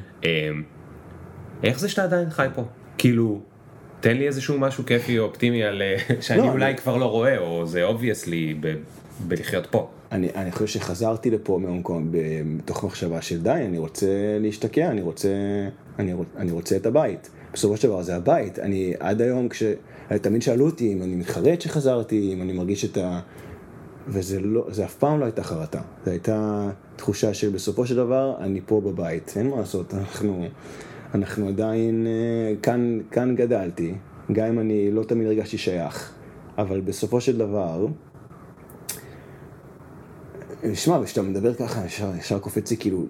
S1: איך זה שאתה עדיין חי פה? כאילו, תן לי איזשהו משהו כיפי או אופטימי על שאני אולי כבר לא רואה, או זה obviously בלחיות פה.
S3: אני חושב שחזרתי לפה מהונג קונג בתוך מחשבה של די, אני רוצה להשתקע, אני רוצה את הבית. בסופו של דבר זה הבית. אני עד היום תמיד שאלו אותי אם אני מתחרט שחזרתי, אם אני מרגיש את זה אף פעם לא הייתה חרטה. זו הייתה תחושה שבסופו של דבר אני פה בבית. אין מה לעשות, אנחנו עדיין, כאן גדלתי, גם אם אני לא תמיד הרגשתי שייך, אבל בסופו של דבר, נשמע, כשאתה מדבר ככה, ישר קופצי, כאילו,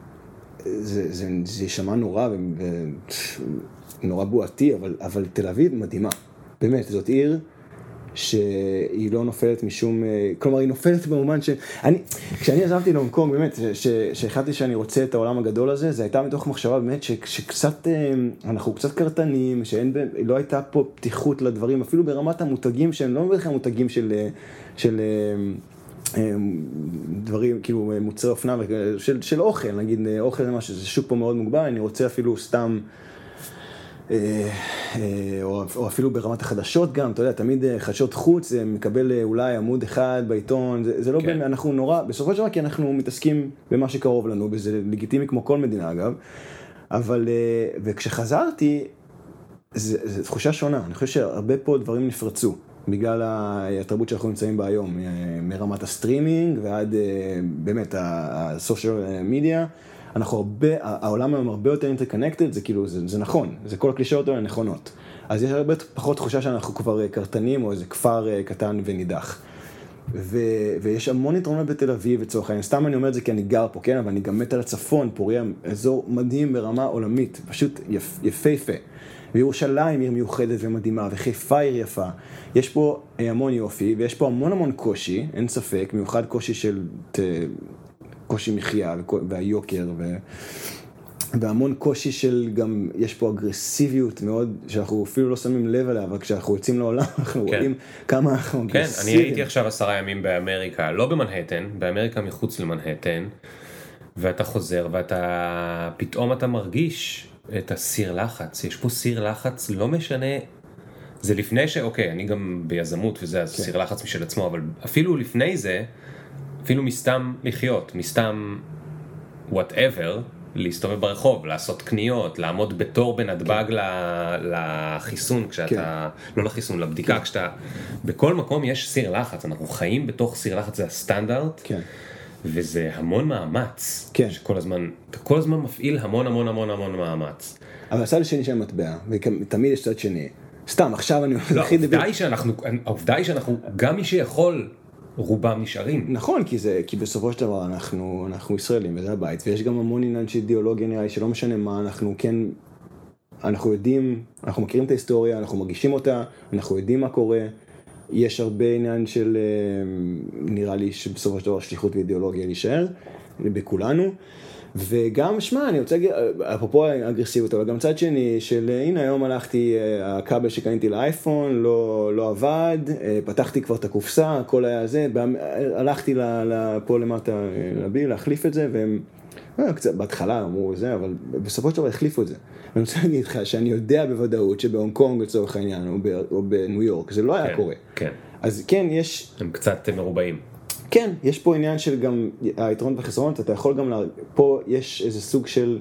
S3: זה ישמע נורא ונורא בועתי, אבל תל אביב מדהימה. באמת, זאת עיר שהיא לא נופלת משום, כלומר היא נופלת במובן כשאני עזבתי להונג קונג, באמת, שהחלטתי שאני רוצה את העולם הגדול הזה, זה הייתה מתוך מחשבה באמת שקצת, אנחנו קצת קרטנים, שלא הייתה פה פתיחות לדברים, אפילו ברמת המותגים שהם לא בכלל מותגים של דברים, כאילו מוצרי אופנה, של אוכל, נגיד אוכל זה משהו, זה שוק פה מאוד מוגבל, אני רוצה אפילו סתם, או אפילו ברמת החדשות גם, אתה יודע, תמיד חדשות חוץ, זה מקבל אולי עמוד אחד בעיתון, זה לא באמת, אנחנו נורא, בסופו של דבר כי אנחנו מתעסקים במה שקרוב לנו, וזה לגיטימי כמו כל מדינה אגב, אבל, וכשחזרתי, זו תחושה שונה, אני חושב שהרבה פה דברים נפרצו, בגלל התרבות שאנחנו נמצאים בה היום, מרמת הסטרימינג ועד באמת הסושיאל מדיה, אנחנו הרבה, העולם היום הרבה יותר אינטרקונקטד, זה כאילו, זה נכון, זה כל הקלישאות האלה נכונות. אז יש הרבה פחות תחושה שאנחנו כבר קרטנים או איזה כפר קטן ונידח. ויש המון יתרונות בתל אביב לצורך העניין, סתם אני אומר את זה כי אני גר פה, כן, אבל אני גם מת על הצפון, פוריה, אזור מדהים ברמה עולמית, פשוט יפהפה. וירושלים עיר מיוחדת ומדהימה, וחיפה עיר יפה. יש פה המון יופי, ויש פה המון קושי, אין ספק, מיוחד קושי של קושי מחיה והיוקר, והמון קושי של גם, יש פה אגרסיביות מאוד, שאנחנו אפילו לא שמים לב עליה, אבל כשאנחנו יוצאים לעולם, אנחנו רואים כמה אנחנו אגרסיביים.
S1: כן, אני הייתי עכשיו 10 ימים באמריקה, לא במנהטן, באמריקה מחוץ למנהטן, ואתה חוזר, פתאום אתה מרגיש את הסיר לחץ, יש פה סיר לחץ, לא משנה, זה לפני אוקיי, אני גם ביזמות וזה, אז סיר לחץ משל עצמו, אבל אפילו לפני זה, אפילו מסתם לחיות, מסתם whatever, להסתובב ברחוב, לעשות קניות, לעמוד בתור בנתב"ג לחיסון, כשאתה, לא לחיסון, לבדיקה, כשאתה, בכל מקום יש סיר לחץ, אנחנו חיים בתוך סיר לחץ, זה הסטנדרט,
S3: כן.
S1: וזה המון מאמץ,
S3: כן.
S1: שכל הזמן, אתה כל הזמן מפעיל המון מאמץ.
S3: אבל הצד השני של המטבע, ותמיד יש צד שני, סתם, עכשיו אני...
S1: לא, העובדה היא שאנחנו, גם מי שיכול, רובם נשארים.
S3: נכון, כי בסופו של דבר אנחנו ישראלים, וזה הבית, ויש גם המון עניין של אידיאולוגיה נראה לי, שלא משנה מה, אנחנו יודעים, אנחנו מכירים את ההיסטוריה, אנחנו מרגישים אותה, אנחנו יודעים מה קורה, יש הרבה עניין של, נראה לי שבסופו של דבר שליחות ואידיאולוגיה להישאר, בכולנו, וגם, שמע, אני רוצה להגיד, אפרופו האגרסיביות, אבל גם צד שני, של הנה היום הלכתי, הכבל שקניתי לאייפון, לא עבד, פתחתי כבר את הקופסה, הכל היה זה, הלכתי פה למטה לבי, להחליף את זה, והם, קצת בהתחלה אמרו זה, אבל בסופו של דבר החליפו את זה. אני רוצה להגיד לך שאני יודע בוודאות שבהונג קונג לצורך העניין, או בניו יורק, זה לא היה קורה.
S1: כן.
S3: אז כן, יש...
S1: הם קצת מרובעים.
S3: כן, יש פה עניין של גם היתרון והחסרונות, אתה יכול גם, פה יש איזה סוג של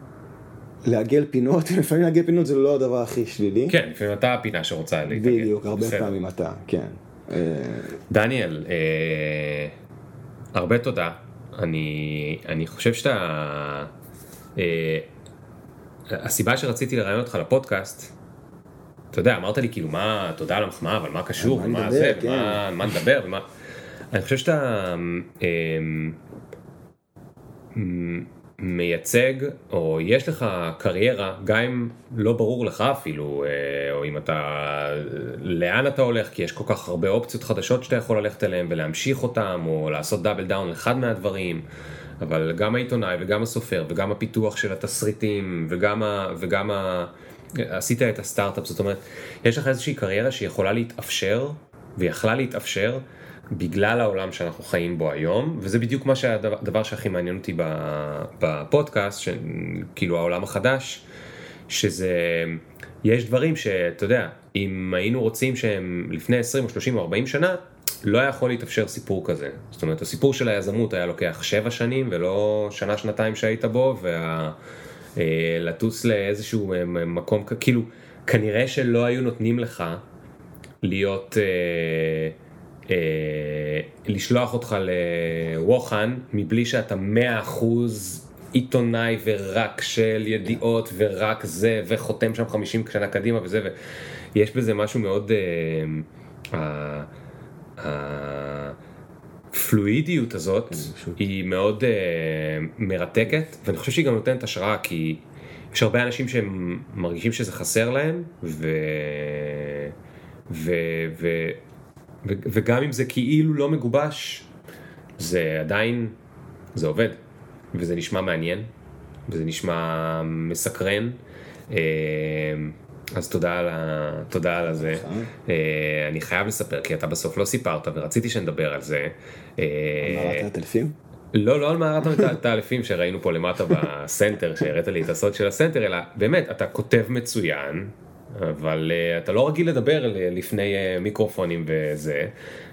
S3: לעגל פינות, לפעמים לעגל פינות זה לא הדבר הכי שלילי.
S1: כן, לפעמים אתה הפינה שרוצה להתעגל.
S3: בדיוק, הרבה פעמים אתה, כן.
S1: דניאל, הרבה תודה. אני חושב שאתה, הסיבה שרציתי לראיין אותך לפודקאסט, אתה יודע, אמרת לי כאילו מה, תודה על המחמאה, אבל מה קשור, ומה זה, מה נדבר, ומה... אני חושב שאתה מייצג, או יש לך קריירה, גם אם לא ברור לך אפילו, או אם אתה, לאן אתה הולך, כי יש כל כך הרבה אופציות חדשות שאתה יכול ללכת אליהם ולהמשיך אותם, או לעשות דאבל דאון לאחד מהדברים, אבל גם העיתונאי וגם הסופר וגם הפיתוח של התסריטים וגם עשית את הסטארט-אפ, זאת אומרת, יש לך איזושהי קריירה שיכולה להתאפשר, ויכלה להתאפשר, בגלל העולם שאנחנו חיים בו היום, וזה בדיוק מה שהדבר שהכי מעניין אותי בפודקאסט, כאילו העולם החדש, שזה, יש דברים שאתה יודע, אם היינו רוצים שהם לפני 20 או 30 או 40 שנה, לא יכול להתאפשר סיפור כזה. זאת אומרת, הסיפור של היזמות היה לוקח 7 שנים, ולא שנה, שנתיים שהיית בו, ולטוס לאיזשהו מקום, כאילו, כנראה שלא היו נותנים לך להיות... לשלוח אותך לווחן מבלי שאתה 100% עיתונאי ורק של ידיעות ורק זה וחותם שם 50 שנה קדימה וזה, ויש בזה משהו מאוד הפלואידיות הזאת היא מאוד מרתקת, ואני חושב שהיא גם נותנת השראה, כי יש הרבה אנשים שהם מרגישים שזה חסר להם, וגם אם זה כאילו לא מגובש, זה עדיין, זה עובד, וזה נשמע מעניין, וזה נשמע מסקרן, אז תודה על זה. אני חייב לספר, כי אתה בסוף לא סיפרת, ורציתי שנדבר על זה.
S3: על מערת האלפים?
S1: לא על מערת האלפים שראינו פה למטה בסנטר, שהראית לי את הסוד של הסנטר, אלא באמת, אתה כותב מצוין, אבל אתה לא רגיל לדבר לפני מיקרופונים וזה,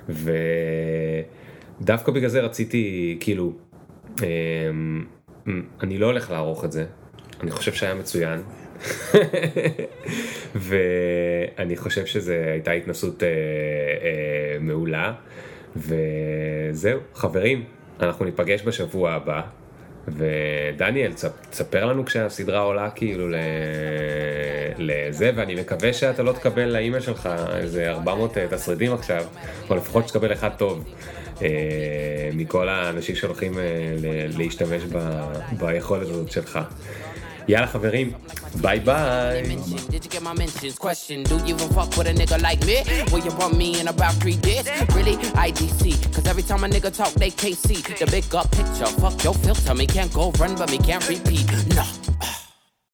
S1: ודווקא בגלל זה רציתי, כאילו, אני לא הולך לערוך את זה, אני חושב שהיה מצוין, ואני חושב שזו הייתה התנסות מעולה, וזהו, חברים, אנחנו ניפגש בשבוע הבא, ודניאל, תספר לנו כשהסדרה עולה כאילו לזה, ואני מקווה שאתה לא תקבל לאימייל שלך איזה 400 תסריטים עכשיו, או לפחות שתקבל אחד טוב, מכל האנשים שהולכים להשתמש ביכולת הזאת שלך. יאללה חברים, ביי ביי.
S2: Did you get my mentions? Question, do you even fuck with a nigga like me? Will you want me in about 3 days? Really? IDC, cause every time a nigga talk they can't see the big up picture. Fuck your filter, me can't go run but me can't repeat. No.